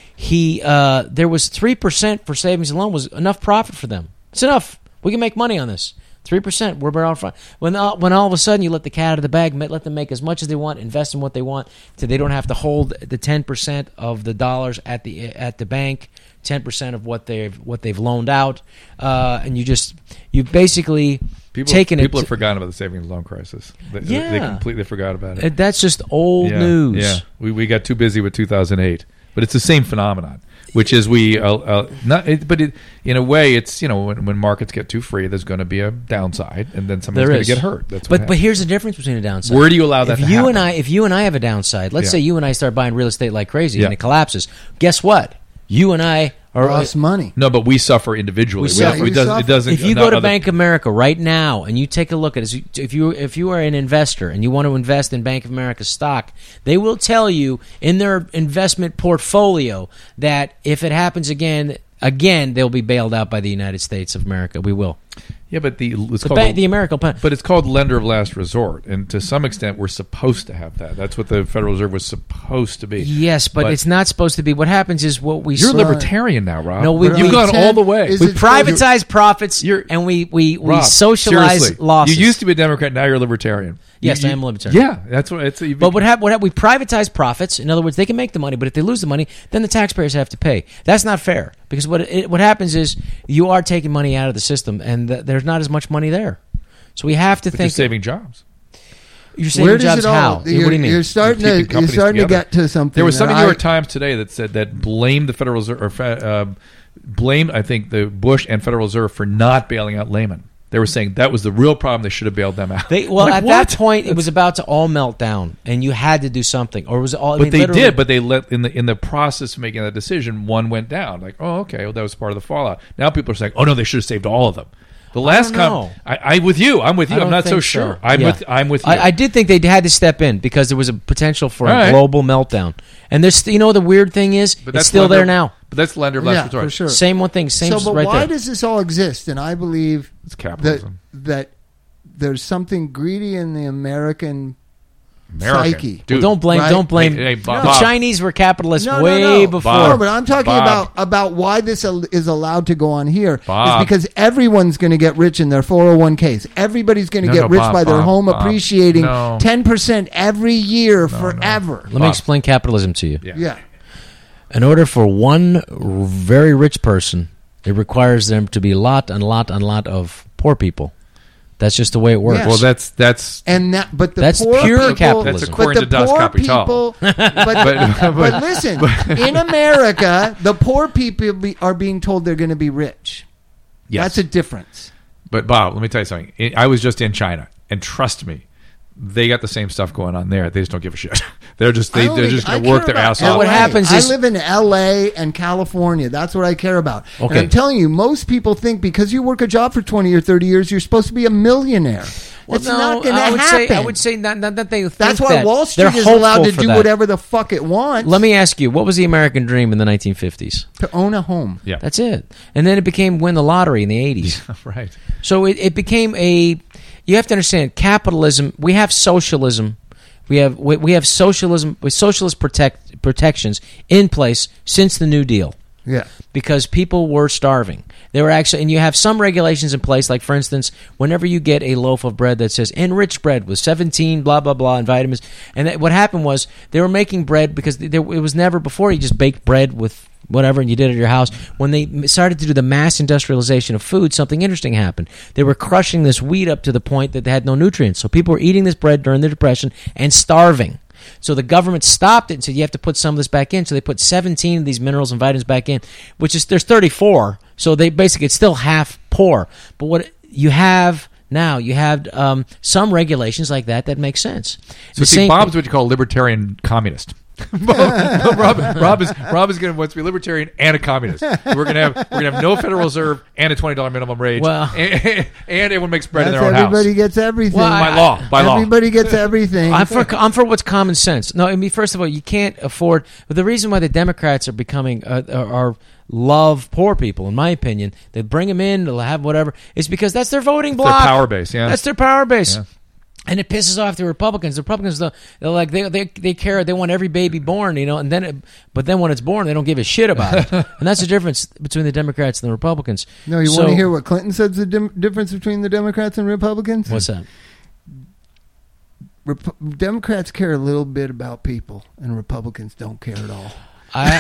He uh, there was three percent for savings and loan was enough profit for them. It's enough. We can make money on this. Three percent. We're better off. When uh, when all of a sudden you let the cat out of the bag, let them make as much as they want, invest in what they want, so they don't have to hold the ten percent of the dollars at the at the bank, ten percent of what they've what they've loaned out, uh, and you just you basically people, taken people it. have forgotten about the savings loan crisis. They, yeah, they completely forgot about it. it. That's just old yeah, news. Yeah, we we got too busy with two thousand eight, but it's the same phenomenon. Which is we, uh, uh, not, it, but it, in a way, it's you know when, when markets get too free, there's going to be a downside, and then somebody's going to get hurt. That's what but but here's the difference between a downside. Where do you allow that? If to you happen? and I, if you and I have a downside, let's Yeah. say you and I start buying real estate like crazy Yeah. and it collapses. Guess what? You and I are Lost money. No, but we suffer individually. We suffer. we We does, suffer. it doesn't. If you not go to other- Bank of America right now and you take a look at it, if you if you are an investor and you want to invest in Bank of America stock, they will tell you in their investment portfolio that if it happens again, again they'll be bailed out by the United States of America. We will. yeah, but the it's The, called ba- the- the American plan. But it's called lender of last resort, and to some extent, we're supposed to have that. That's what the Federal Reserve was supposed to be. Yes, but, But- it's not supposed to be. What happens is what we You're saw- libertarian now, Rob. No, we- you've we- gone all the way. Is we it- privatize profits You're- and we we, we Rob, socialize seriously, losses. You used to be a Democrat, now you're a libertarian. Yes, You- I you- am a libertarian. Yeah, that's what it's. You But what hap- what hap- we privatize profits. In other words, they can make the money, but if they lose the money, then the taxpayers have to pay. That's not fair because what it, what happens is you are taking money out of the system, and th- there's not as much money there. So we have to but you're think saving jobs. you're saving Where does jobs. it all? How? You're, what do you mean? You're starting You're to keeping you're companies starting to together. get to something. There was some that New York I- Times today that said that blamed the Federal Reserve, or fe- uh, blamed I think the Bush and Federal Reserve for not bailing out Lehman. They were saying that was the real problem. They should have bailed them out. They, well, Like, at what? that point, it was about to all melt down, and you had to do something, or it was all. I But mean, they literally- did. But they let in the in the process of making that decision, one went down. Like, oh, okay, well, that was part of the fallout. Now people are saying, oh no, they should have saved all of them. The last don't com- know. I, I with you. I'm with you. I I'm don't not so think sure. I'm Yeah. with. I'm with you. I, I did think they had to step in because there was a potential for All a right. global meltdown, and there's you know the weird thing is but it's that's still lender- there now. But that's lender of last Yeah, resort. for sure. Same one thing. Same So, but right why there. does this all exist? And I believe It's that capitalism. that there's something greedy in the American, American. psyche. Dude, Well, don't blame. right? Don't blame. Hey, hey, Bob- the Bob. Chinese were capitalists No, way no, no. before. Bob. No, but I'm talking Bob. about about why this al- is allowed to go on here. Bob. Is because everyone's going to get rich in their four oh one k's. Everybody's going to No, get no, rich Bob, by their Bob, home Bob. appreciating No. ten percent every year forever. Let me Bob. explain capitalism to you. Yeah. Yeah. In order for one r- very rich person, it requires them to be a lot and lot and lot of poor people. That's just the way it works. Yes. Well, that's that's And that, but the That's poor pure people, capitalism. That's according but the to Das poor Kapital. people, but, But- but, but- listen, in America, the poor people be, are being told they're going to be rich. yes. That's a difference. But Bob, let me tell you something. I I was just in China, and trust me, they got the same stuff going on there. They just don't give a shit. They're just I they, don't they're think- just going I to work care their about ass L A. off. what happens I is- live in L A and California. That's what I care about. And Okay. I'm telling you, most people think because you work a job for twenty or thirty years, you're supposed to be a millionaire. Well, it's no, not going to I would happen. say I would say not, not that they think That's why that. Wall Street They're is allowed hopeful to for do that. whatever the fuck it wants. Let me ask you, what was the American dream in the nineteen fifties? to own a home. Yeah, That's it. And then it became win the lottery in the eighties. right. So it, it became a. You have to understand capitalism. We have socialism. We have we, we have socialism with socialist protect protections in place since the New Deal Yeah. because people were starving. They were actually, and you have some regulations in place. Like for instance, whenever you get a loaf of bread that says enriched bread with seventeen blah blah blah and vitamins, and that, what happened was they were making bread because there, it was never before you just baked bread with whatever and you did it at your house. When they started to do the mass industrialization of food, something interesting happened. They were crushing this wheat up to the point that they had no nutrients. So people were eating this bread during the Depression and starving. So the government stopped it and said you have to put some of this back in. So they put seventeen of these minerals and vitamins back in, which is there's thirty-four. So they basically it's still half poor. But what you have now, you have um, some regulations like that that make sense. So The see, same- Bob's what you call a libertarian communist. Rob, Rob is Rob is going to wants to be libertarian and a communist. We're going to have we're going to have no Federal Reserve and a twenty dollar minimum wage. Well- and, and everyone makes bread That's in their own everybody house. gets everything. Well, By law, by law. Everybody gets everything. I'm for I'm for what's common sense. No, I mean, first of all, you can't afford. But the reason why the Democrats are becoming uh, are, are love poor people, in my opinion, they bring them in, they'll have whatever, is because that's their voting Their bloc. power base, yeah. That's their power base. Yeah. And it pisses off the Republicans. The Republicans, they're like they they they care. They want every baby born, you know. And then, it, but then when it's born, they don't give a shit about it. And that's the difference between the Democrats and the Republicans. no, you So- want to hear what Clinton said's the dim- difference between the Democrats and Republicans? What's that? Rep- Democrats care a little bit about people, and Republicans don't care at all. I,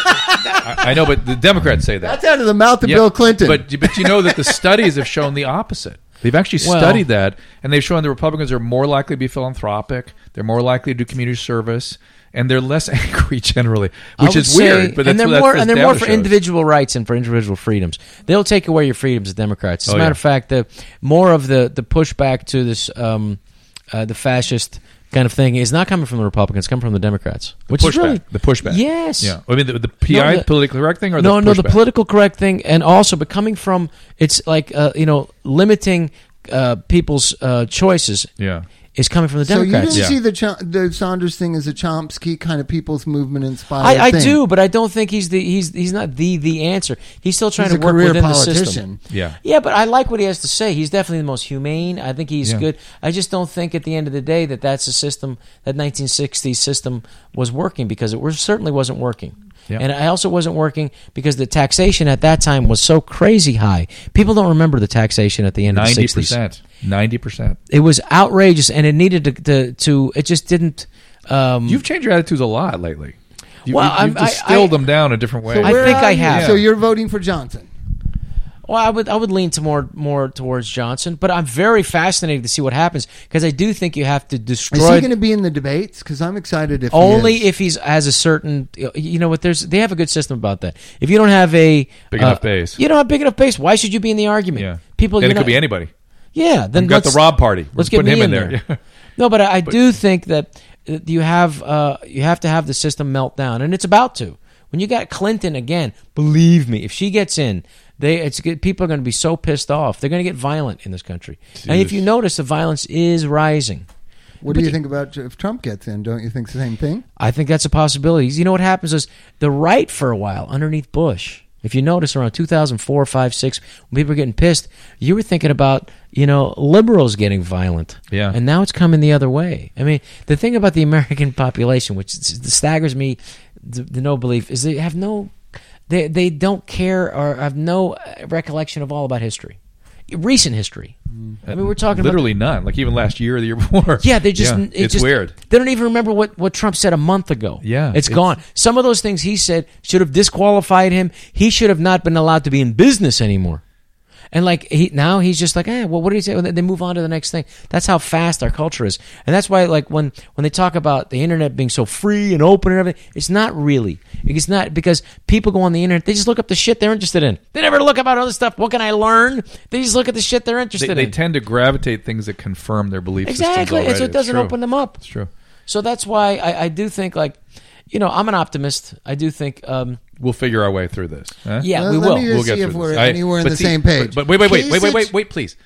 I I, I know, but the Democrats say that. That's out of the mouth of Yeah, Bill Clinton. But but you know that the studies have shown the opposite. They've actually Well- studied that, and they've shown the Republicans are more likely to be philanthropic. They're more likely to do community service, and they're less angry generally, I which would is weird. say- But and that's they're what more that's and what they're more data for shows. individual rights and for individual freedoms. They'll take away your freedoms as Democrats. As Oh, a matter yeah. of fact, the more of the the pushback to this um, uh, the fascist kind of thing is not coming from the Republicans, it's coming from the Democrats, which is Pushback. really The pushback. Yes. Yeah. I mean, the, the P I, No, the- politically correct thing, or no, the no, the pushback? political correct thing, and also, but coming from it's like uh, you know limiting uh, people's uh, choices Yeah. is coming from the so you Democrats. didn't Yeah. see the Ch- the Saunders thing as a Chomsky kind of people's movement inspired I, I thing. do, but I don't think he's the he's he's not the the answer. He's still trying He's to a work career within the politician. system. Yeah. Yeah, but I like what he has to say. He's definitely the most humane. I think he's Yeah. good. I just don't think at the end of the day that that's a system, that nineteen sixties system was working, because it was, certainly wasn't working. Yeah. And I also wasn't working because the taxation at that time was so crazy high. People don't remember the taxation at the end of the Ninety sixties. percent. Ninety percent. It was outrageous, and it needed to, to, to it just didn't. Um, You've changed your attitudes a lot lately. You, Well, you, I'm- you've I- distilled I- them down a different way. So I where think are I you? have. So you're voting for Johnson. Well, I would I would lean to more more towards Johnson, but I'm very fascinated to see what happens, because I do think you have to Is destroy he going to be in the debates? Because I'm excited if only he is. if he's has a certain, you know what, there's they have a good system about that. If you don't have a Big uh, enough base. you don't have big enough base. Why should you be in the argument? Yeah. People, and you're it could not- be anybody. Yeah, then We've got the let's- Rob Party. We're Let's get putting me him in in there. there. No, but I, I do think that uh, you have uh, you have to have the system melt down, and it's about to. When you got Clinton again, believe me, if she gets in, they it's good- people are going to be so pissed off. They're going to get violent in this country. And if you notice, the violence is rising. What do you think about if Trump gets in? Don't you think the same thing? I think that's a possibility. You know what happens is the right for a while underneath Bush. If you notice, around two thousand four, five, six, when people were getting pissed, you were thinking about, you know, liberals getting violent. Yeah. And now it's coming the other way. I mean, the thing about the American population, which s- staggers me the, the no belief, is they have no, they they don't care or have no recollection of all about history, recent history. I mean, we're talking about Literally none. Like even last year or the year before. yeah, they just Yeah, it it's just- weird. They don't even remember what, what Trump said a month ago. Yeah, it's, it's- gone. Some of those things he said should have disqualified him. He should have not been allowed to be in business anymore. And like he now he's just like, eh, well, what do you say? They move on to the next thing. That's how fast our culture is, and that's why like when when they talk about the internet being so free and open and everything, it's not really. It's not, because people go on the internet, they just look up the shit they're interested in. They never look about other stuff. What can I learn? They just look at the shit they're interested They, they in. tend to gravitate things that confirm their belief systems Exactly, already. and so it It's doesn't true. open them up. It's true. So that's why I, I do think, like, you know, I'm an optimist. I do think, um, We'll figure our way through this. huh? yeah, Well, we let will. me just We'll get see if through we're this. I- anywhere on but the see- same page. But, but wait, wait, wait, wait, wait, Kasich- wait, wait, please.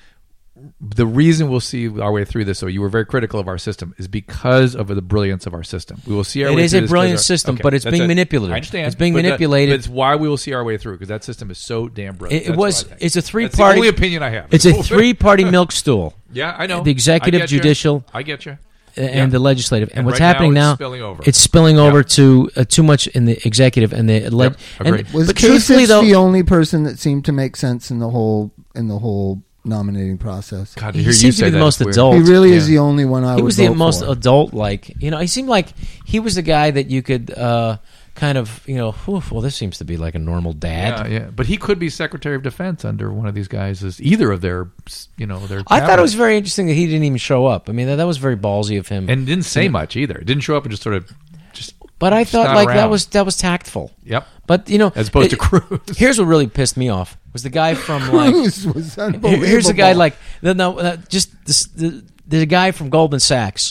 The reason we'll see our way through this, so you were very critical of our system, is because of the brilliance of our system. We will see our It way is through a this brilliant because our- system, okay, but it's that's being it. manipulated. I understand. It's being but that- manipulated. but it's why we will see our way through, because that system is so damn brilliant. It- it That's was- what I think. it's a That's three-party- the only opinion I have. It's a three-party milk stool. Yeah, I know. The executive, I get you. judicial, I get you. and Yeah. the legislative. And, And what's right now happening it's now, spilling over. it's spilling Yeah. over to uh, too much in the executive and the leg. Yep, agreed. and, Was but truthfully, Kasich though, the only person that seemed to make sense in the whole in the whole nominating process? God, to he hear you seems to say be the that most is weird. adult. He really Yeah. is the only one I he would was the vote most for. adult-like. You know, he seemed like he was the guy that you could uh, kind of, you know, whew, well, this seems to be like a normal dad. Yeah, yeah. But he could be Secretary of Defense under one of these guys, as either of their, you know, their. I thought it cabinet. was very interesting that he didn't even show up. I mean, that, that was very ballsy of him. and didn't say much either. Didn't show up and just sort of, just. but I just thought not like that around. was that was tactful. Yep. But you know, As opposed to it- Cruz. Here's what really pissed me off was the guy from like. Cruz was unbelievable. Here's a guy like no, no uh, just this, the the guy from Goldman Sachs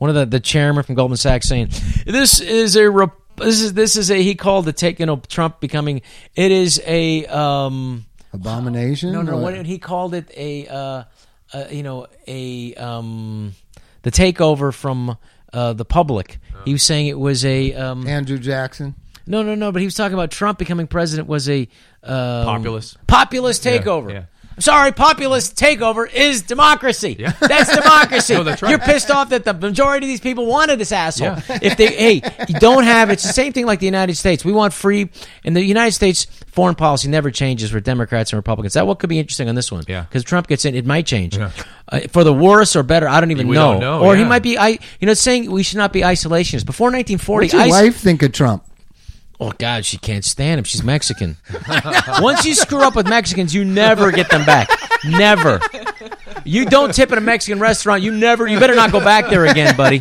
one of the, the chairman from Goldman Sachs saying, "This is a rep- this is this is a," he called the take, you know, Trump becoming, it is a um, abomination. No, no, or- what did he called it? A uh, uh, you know, a um, the takeover from uh, the public. He was saying it was a um, Andrew Jackson. No, no, no. But he was talking about Trump becoming president was a um, Populist. populist takeover. Yeah. I'm sorry, populist takeover is democracy. Yeah. That's democracy. No, that's right. You're pissed off that the majority of these people wanted this asshole. Yeah. If they, hey, you don't have, it's the same thing like the United States. We want free, and the United States foreign policy never changes for Democrats and Republicans. That what could be interesting on this one. Yeah. Because Trump gets in, it might change. Yeah. Uh, for the worse or better, I don't even We know. don't know, Or he yeah. might be, I, you know, it's saying we should not be isolationists. Before nineteen forty, What's your ice- wife think of Trump? Oh, God, she can't stand him. She's Mexican. Once you screw up with Mexicans, you never get them back. Never. You don't tip at a Mexican restaurant, you never, you better not go back there again, buddy.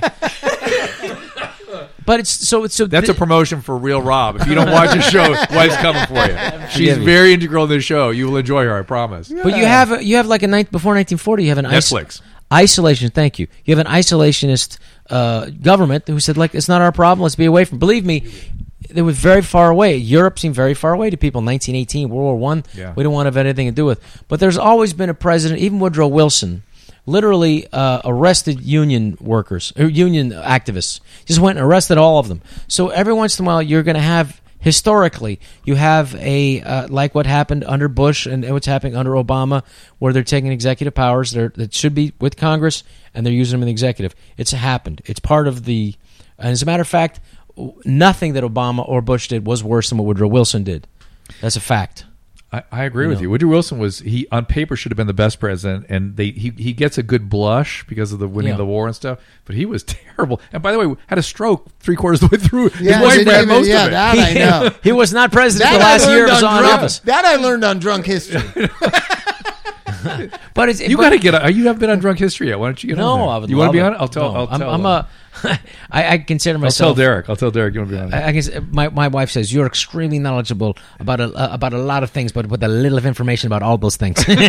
But it's, so it's, so. That's a promotion for Real Rob. If you don't watch the show, wife's coming for you. She's Forgive you. very integral to the show. You will enjoy her, I promise. But you have, a, you have like a night before nineteen forty, you have an is- Netflix. isolation. Thank you. You have an isolationist uh, government who said, like, it's not our problem. Let's be away from. Believe me, they were very far away. Europe seemed very far away to people. nineteen eighteen, World War One. Yeah. We don't want to have anything to do with. But there's always been a president, even Woodrow Wilson, literally uh, arrested union workers, or union activists. Just went and arrested all of them. So every once in a while, you're going to have. Historically, you have a uh, like what happened under Bush and what's happening under Obama, where they're taking executive powers they're, that should be with Congress and they're using them in the executive. It's happened. It's part of the. And as a matter of fact, nothing that Obama or Bush did was worse than what Woodrow Wilson did. That's a fact. I, I agree with know. you. Woodrow Wilson was he on paper should have been the best president, and they he, he gets a good blush because of the winning Yeah. of the war and stuff. But he was terrible. And by the way, had a stroke three quarters of the way through. Yeah, His wife didn't ran even- most yeah, of it. that I know. He was not president That the I last learned year of his on on drunk, office. That I learned on Drunk History. But it's You but- got to get. On, you haven't been on Drunk History yet. Why don't you get no. on there? I would you want to be on it? I'll tell. No, I'll I'm, tell. I'm a. I, I consider I'll myself. tell Derek. I'll tell Derek you want to be on it. I, I guess my my wife says you're extremely knowledgeable about a uh, about a lot of things, but with a little of information about all those things. But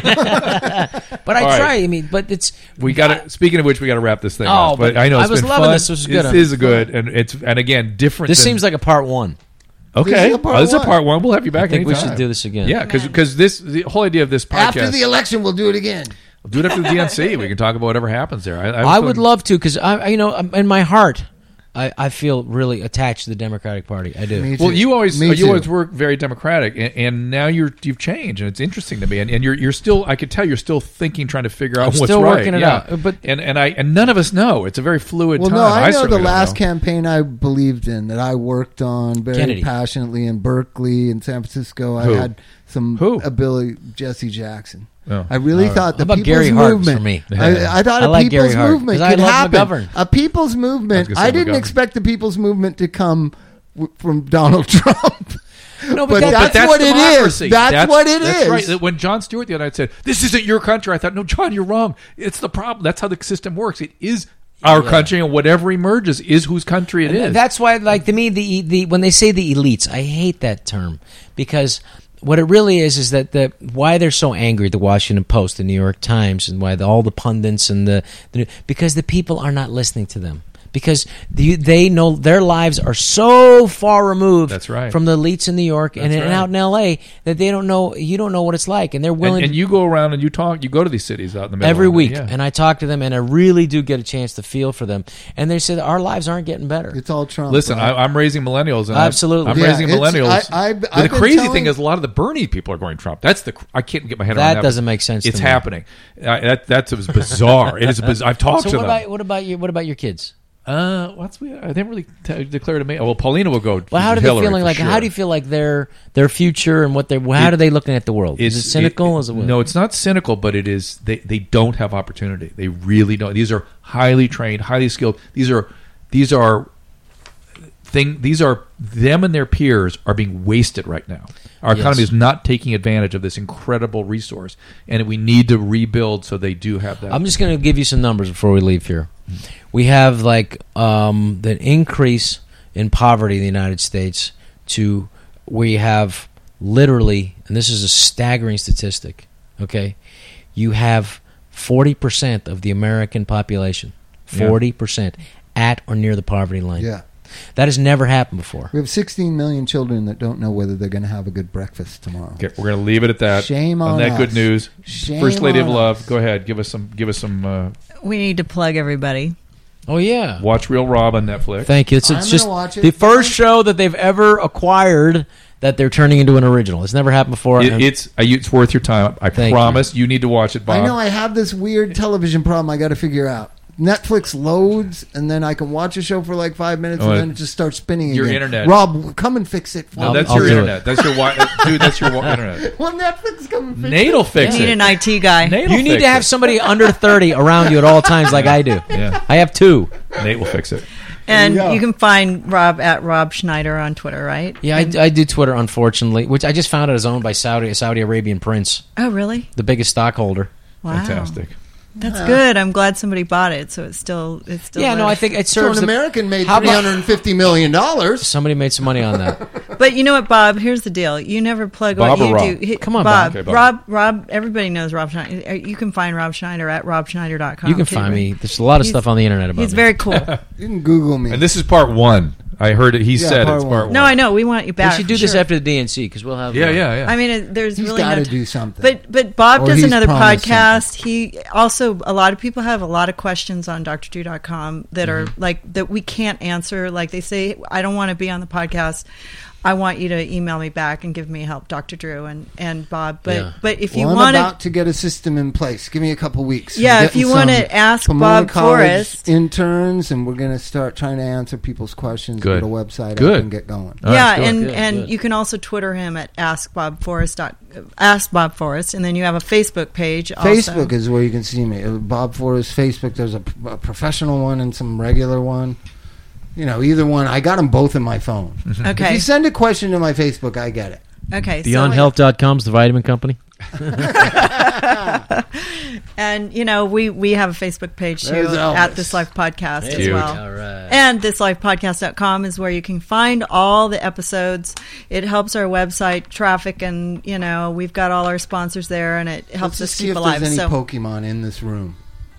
I right. try. I mean, but it's We got to. Speaking of which, we got to wrap this thing. Oh, up. But, but I know I it's was been loving fun. this. This was good. This is good, and it's and again different. this than, seems like a part one. okay. This is a part oh, this is a one. part one. We'll have you back. I think we anytime. should do this again. Yeah, because this the whole idea of this podcast. After the election, we'll do it again. We'll do it after the D N C. We can talk about whatever happens there. I, I, I would love to because I, I, you know, in my heart, I, I feel really attached to the Democratic Party. I do. Me Well, too. you always Me you too. always work very democratic, and, and now you're you've changed, and it's interesting to me. And, and you're you're still I could tell you're still thinking, trying to figure out I'm what's still right. working it yeah. out, but- and and I and none of us know. It's a very fluid Well, time. no, I know the certainly don't last know. campaign I believed in that I worked on very Kennedy. passionately in Berkeley and San Francisco. Who? I had some Who? ability. Jesse Jackson. Oh. I really All right. thought the How about people's Gary Hart movement. for me? I, I thought I a like people's Gary Hart, movement 'cause I could love happen. McGovern. A people's I movement. was gonna I, say didn't McGovern. expect the people's movement to come w- from Donald Trump. No, But but, that, that's what it is. democracy. That's what it that's is. Right. That When John Stewart the other night said, "This isn't your country," I thought, "No, John, you're wrong. It's the problem. That's how the system works. It is our Yeah. country, and whatever emerges is whose country it And is." That's why, like to me, the the when they say the elites, I hate that term because what it really is is that the why they're so angry, the Washington Post, the New York Times, and why the, all the pundits and the, the because the people are not listening to them. Because the, they know their lives are so far removed That's right. from the elites in New York and, That's and right. out in L A that they don't know. You don't know what it's like, and they're and, willing. and you go around and you talk. You go to these cities out in the middle every week, Yeah. and I talk to them, and I really do get a chance to feel for them. And they say that our lives aren't getting better. It's all Trump. Listen, right? I, I'm raising millennials. And I'm- Absolutely. I'm, Yeah, raising it's- millennials. I- I- But I've the been crazy telling- thing is, a lot of the Bernie people are going Trump. That's the I can't get my head That around that. doesn't make sense to It's me. happening. Uh, that that's it was bizarre. It is. Biz- I've talked So to what them. about what about your what about your kids? Uh, what's we? I didn't really t- declare to me. Oh, well, Paulina will go. Well, how do Hillary they feeling for like? sure. How do you feel like their their future and what they? How It- are they looking at the world? Is it It's- cynical? it- Is it what? no, it's not cynical, but it is. They they don't have opportunity. They really don't. These are highly trained, highly skilled. These are these are thing. These are them and their peers are being wasted right now. Our Yes. economy is not taking advantage of this incredible resource, and we need to rebuild so they do have that. I'm just going to give you some numbers before we leave here. We have like um, the increase in poverty in the United States to we have literally, and this is a staggering statistic. Okay, you have forty percent of the American population, forty percent at or near the poverty line. Yeah. That has never happened before. We have sixteen million children that don't know whether they're going to have a good breakfast tomorrow. Okay, we're going to leave it at that. Shame on that us. good news. Shame First Lady of on Love, us. go ahead. Give us some. Give us some. Uh, We need to plug everybody. Oh, yeah. watch Real Rob on Netflix. Thank you. It's, I'm it's gonna just watch it. the first show that they've ever acquired that they're turning into an original. It's never happened before. It, and- it's uh, you- it's worth your time. I Thank promise. You. need to watch it, Bob. I know I have this weird television problem I got to figure out. Netflix loads, and then I can watch a show for like five minutes, Oh, and it- then it just starts spinning Your again. internet. Rob, come and fix it for No, me. that's I'll your do internet. That's your wi- dude. That's your wi- internet. Well, Netflix, come and fix Nate'll it. fix You need it. an I T guy. Nate'll you need fix to have it. somebody under thirty around you at all times like I do. Yeah. I have two. Nate will fix it. And There you go. you can find Rob at Rob Schneider on Twitter, right? Yeah, I, I do Twitter, unfortunately, which I just found out is owned by Saudi a Saudi Arabian prince, Oh, really? the biggest stockholder. Wow. Fantastic. That's good. I'm glad somebody bought it, so it's still it's still. Yeah, no, there. I think it So serves. an the- American made How three about- hundred fifty million dollars. Somebody made some money on that. But you know what, Bob? Here's the deal. You never plug Bob what or you Rob? do. He- Come on, Bob. Bob. Okay, Bob. Rob. Rob. Everybody knows Rob Schneider. You can find Rob Schneider at rob schneider dot com. You can find me. There's a lot of He's- stuff on the internet about He's me. very cool. You can Google me. And this is part one. I heard it. He Yeah, said part it's one. part one. No, I know. We want you We back. should do for this sure. after the D N C because we'll have. Yeah, uh, yeah, yeah. I mean, it, there's He's really got no to t- do something. But but Bob Or does he's another promised podcast. He also a lot of people have a lot of questions on D R drew dot com that are Mm-hmm. like that we can't answer. Like they say, I don't want to be on the podcast. I want you to email me back and give me help, Doctor Drew and, and Bob. But Yeah. but if you well, I'm want about to get a system in place. Give me a couple weeks. Yeah, We're if you getting wanna some ask Pomona Bob College Forrest- interns, and we're going to start trying to answer people's questions. Good. Get a website Good. up and get going. All right, yeah, good, and good, and good. you can also Twitter him at ask bob forrest. Ask Bob Forrest, and then you have a Facebook page. Also. Facebook is where you can see me. Uh, Bob Forrest Facebook. There's a, a professional one and some regular one. You know, either one. I got them both in my phone. If Okay. you send a question to my Facebook, I get it. Okay. Beyond Health dot com's the vitamin company. And you know, we we have a Facebook page too There's Elvis. at This Life Podcast as Cute. well. All right. And this life podcast dot com is where you can find all the episodes. It helps our website traffic, and you know, we've got all our sponsors there, and it helps Let's us just see keep if alive. there's any So, Pokemon in this room.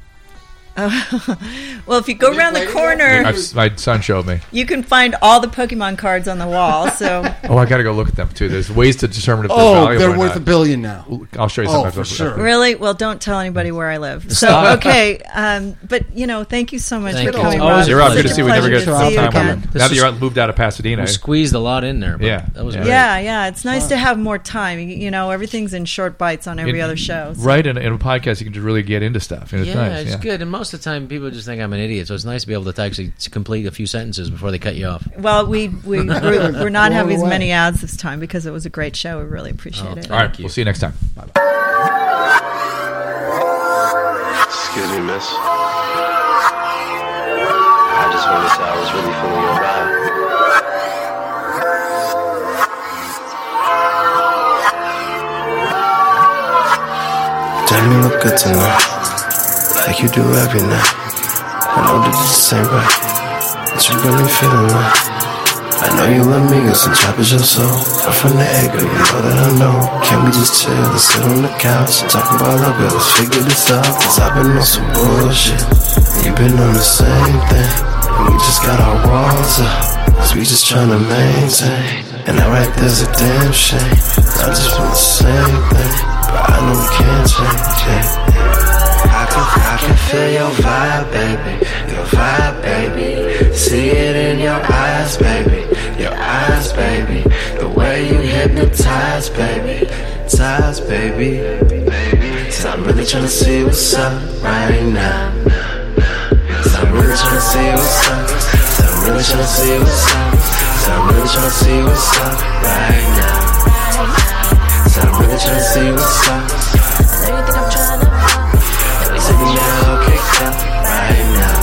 well, if you go around the waiting corner, I've, my son showed me. you can find all the Pokemon cards on the wall. So, Oh, I got to go look at them too. There's ways to determine if they're Oh, valuable they're or worth not. a billion now. I'll show you Oh, something. for sure. really, well, don't tell anybody where I live. So, Stop. okay, um, but you know, thank you so much Thank for you. coming, It's always Rob. a You're up. Such Good a to see. We never pleasure get to some see you time again. on This Now that is- you're moved out of Pasadena. We squeezed a lot in there. But Yeah. that was Yeah. great. Yeah, yeah. It's nice to have more time. You, you know, everything's in short bites on every In- other show. So- Right, in, in a podcast, you can just really get into stuff. And it's Yeah, nice. it's yeah. good. And most of the time, people just think I'm an idiot. So it's nice to be able to actually to complete a few sentences before they cut you off. Well, we, we, we're, we're not Blow having as away. many ads this time because it was a great show. We really appreciate it. All right, Thank you. we'll see you next time. Excuse me, miss. I just want to say I was really feeling your vibe. Damn, you look good tonight, like you do every night. I know that it's the same way, but you really feeling right. I know you love me, cause some chop is your soul. I'm from the egg, girl, you know that I know. Can we just chill and sit on the couch and talk about love, girl, let's figure this out. Cause I've been on some bullshit, and you've been on the same thing. And we just got our walls up, cause we just tryna maintain. And now right there's a damn shame, I just want the same thing, but I know we can't change it. I can, I can feel your vibe, baby, your vibe, baby. See it in your eyes, baby, your eyes, baby. The way you hypnotize, baby, ties, baby. So I'm really tryna see what's up right now. So I'm really tryna see what's up. So I'm really tryna see what's up. So I'm really tryna see what's up right now. So I'm really tryna see what's up. I know you think I'm trying to So you now kicked up right now.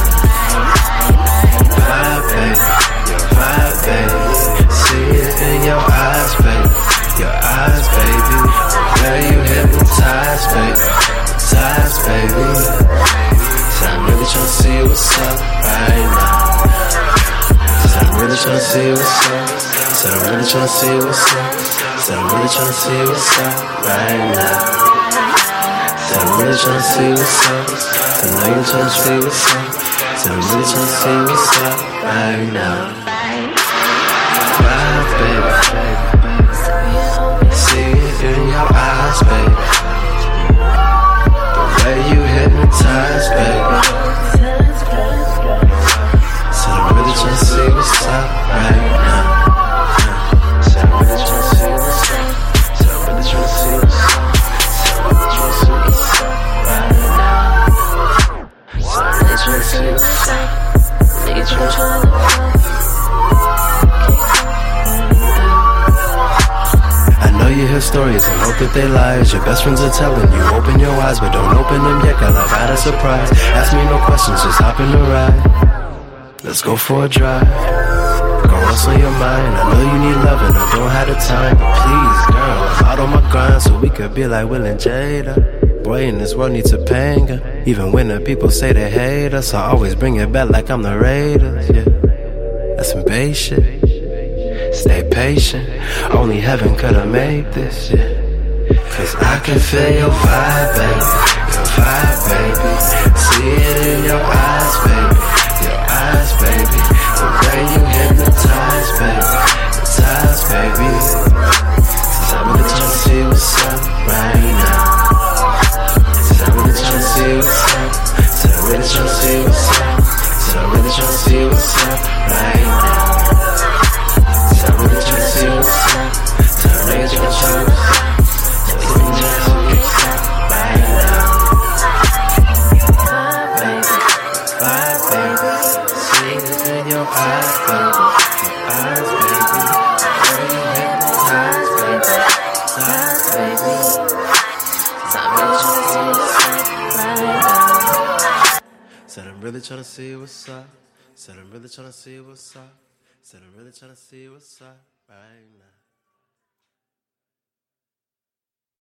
Vibe, baby, your vibe, baby. See it in your eyes, baby, your eyes, baby. Where you hypnotize, baby, ties, baby. So I'm really tryna see what's up right now. So I'm really tryna see what's up. So I'm really tryna see what's up. So I'm really tryna see what's up right now. So I'm really tryna see what's up. I know you're tryna see what's up. Said I'm really trying to see what's up right now. Right, baby. See it in your eyes, baby. The way you hypnotize, baby. Said I'm really trying to see what's up right now. Said I'm really trying to see what's up. Said I'm really trying to see what's up. Said I'm really trying to see what's up right now. Said I'm really trying to see what's up. Nigga trying to I know you hear stories and hope that they lies. Your best friends are telling you, open your eyes, but don't open them yet, girl, I got a surprise. Ask me no questions, just hop in the ride. Let's go for a drive. Girl, what's on your mind? I know you need loving, I don't have the time, but please, girl, I'm out on my grind so we could be like Will and Jada. Boy, in this world needs a banger. Even when the people say they hate us, I always bring it back like I'm the Raiders, yeah. That's some bass shit. Stay patient, only heaven could've made this, yeah. Cause I can feel your vibe, baby. Your vibe, baby. See it in your eyes, baby. Your eyes, baby. The way you hypnotize, baby. Hypnotize, baby. Cause I'm really trying to see what's up right now. Cause I'm really trying to see what's up. Cause I'm really trying to see what's up. Cause I'm really trying to see what's up right now. I'm really trying to see what's up. So I'm really trying to see what's up. So I'm really trying to see what's up right now. Baby, bye, baby. See it in your eyes, baby. Your eyes, baby. Girl, you hypnotize, baby. Eyes, baby. So I'm really trying to see what's up right now. Said I'm really trying to see what's up. Said I'm really trying to see what's up. Said I'm really trying to see what's up right now.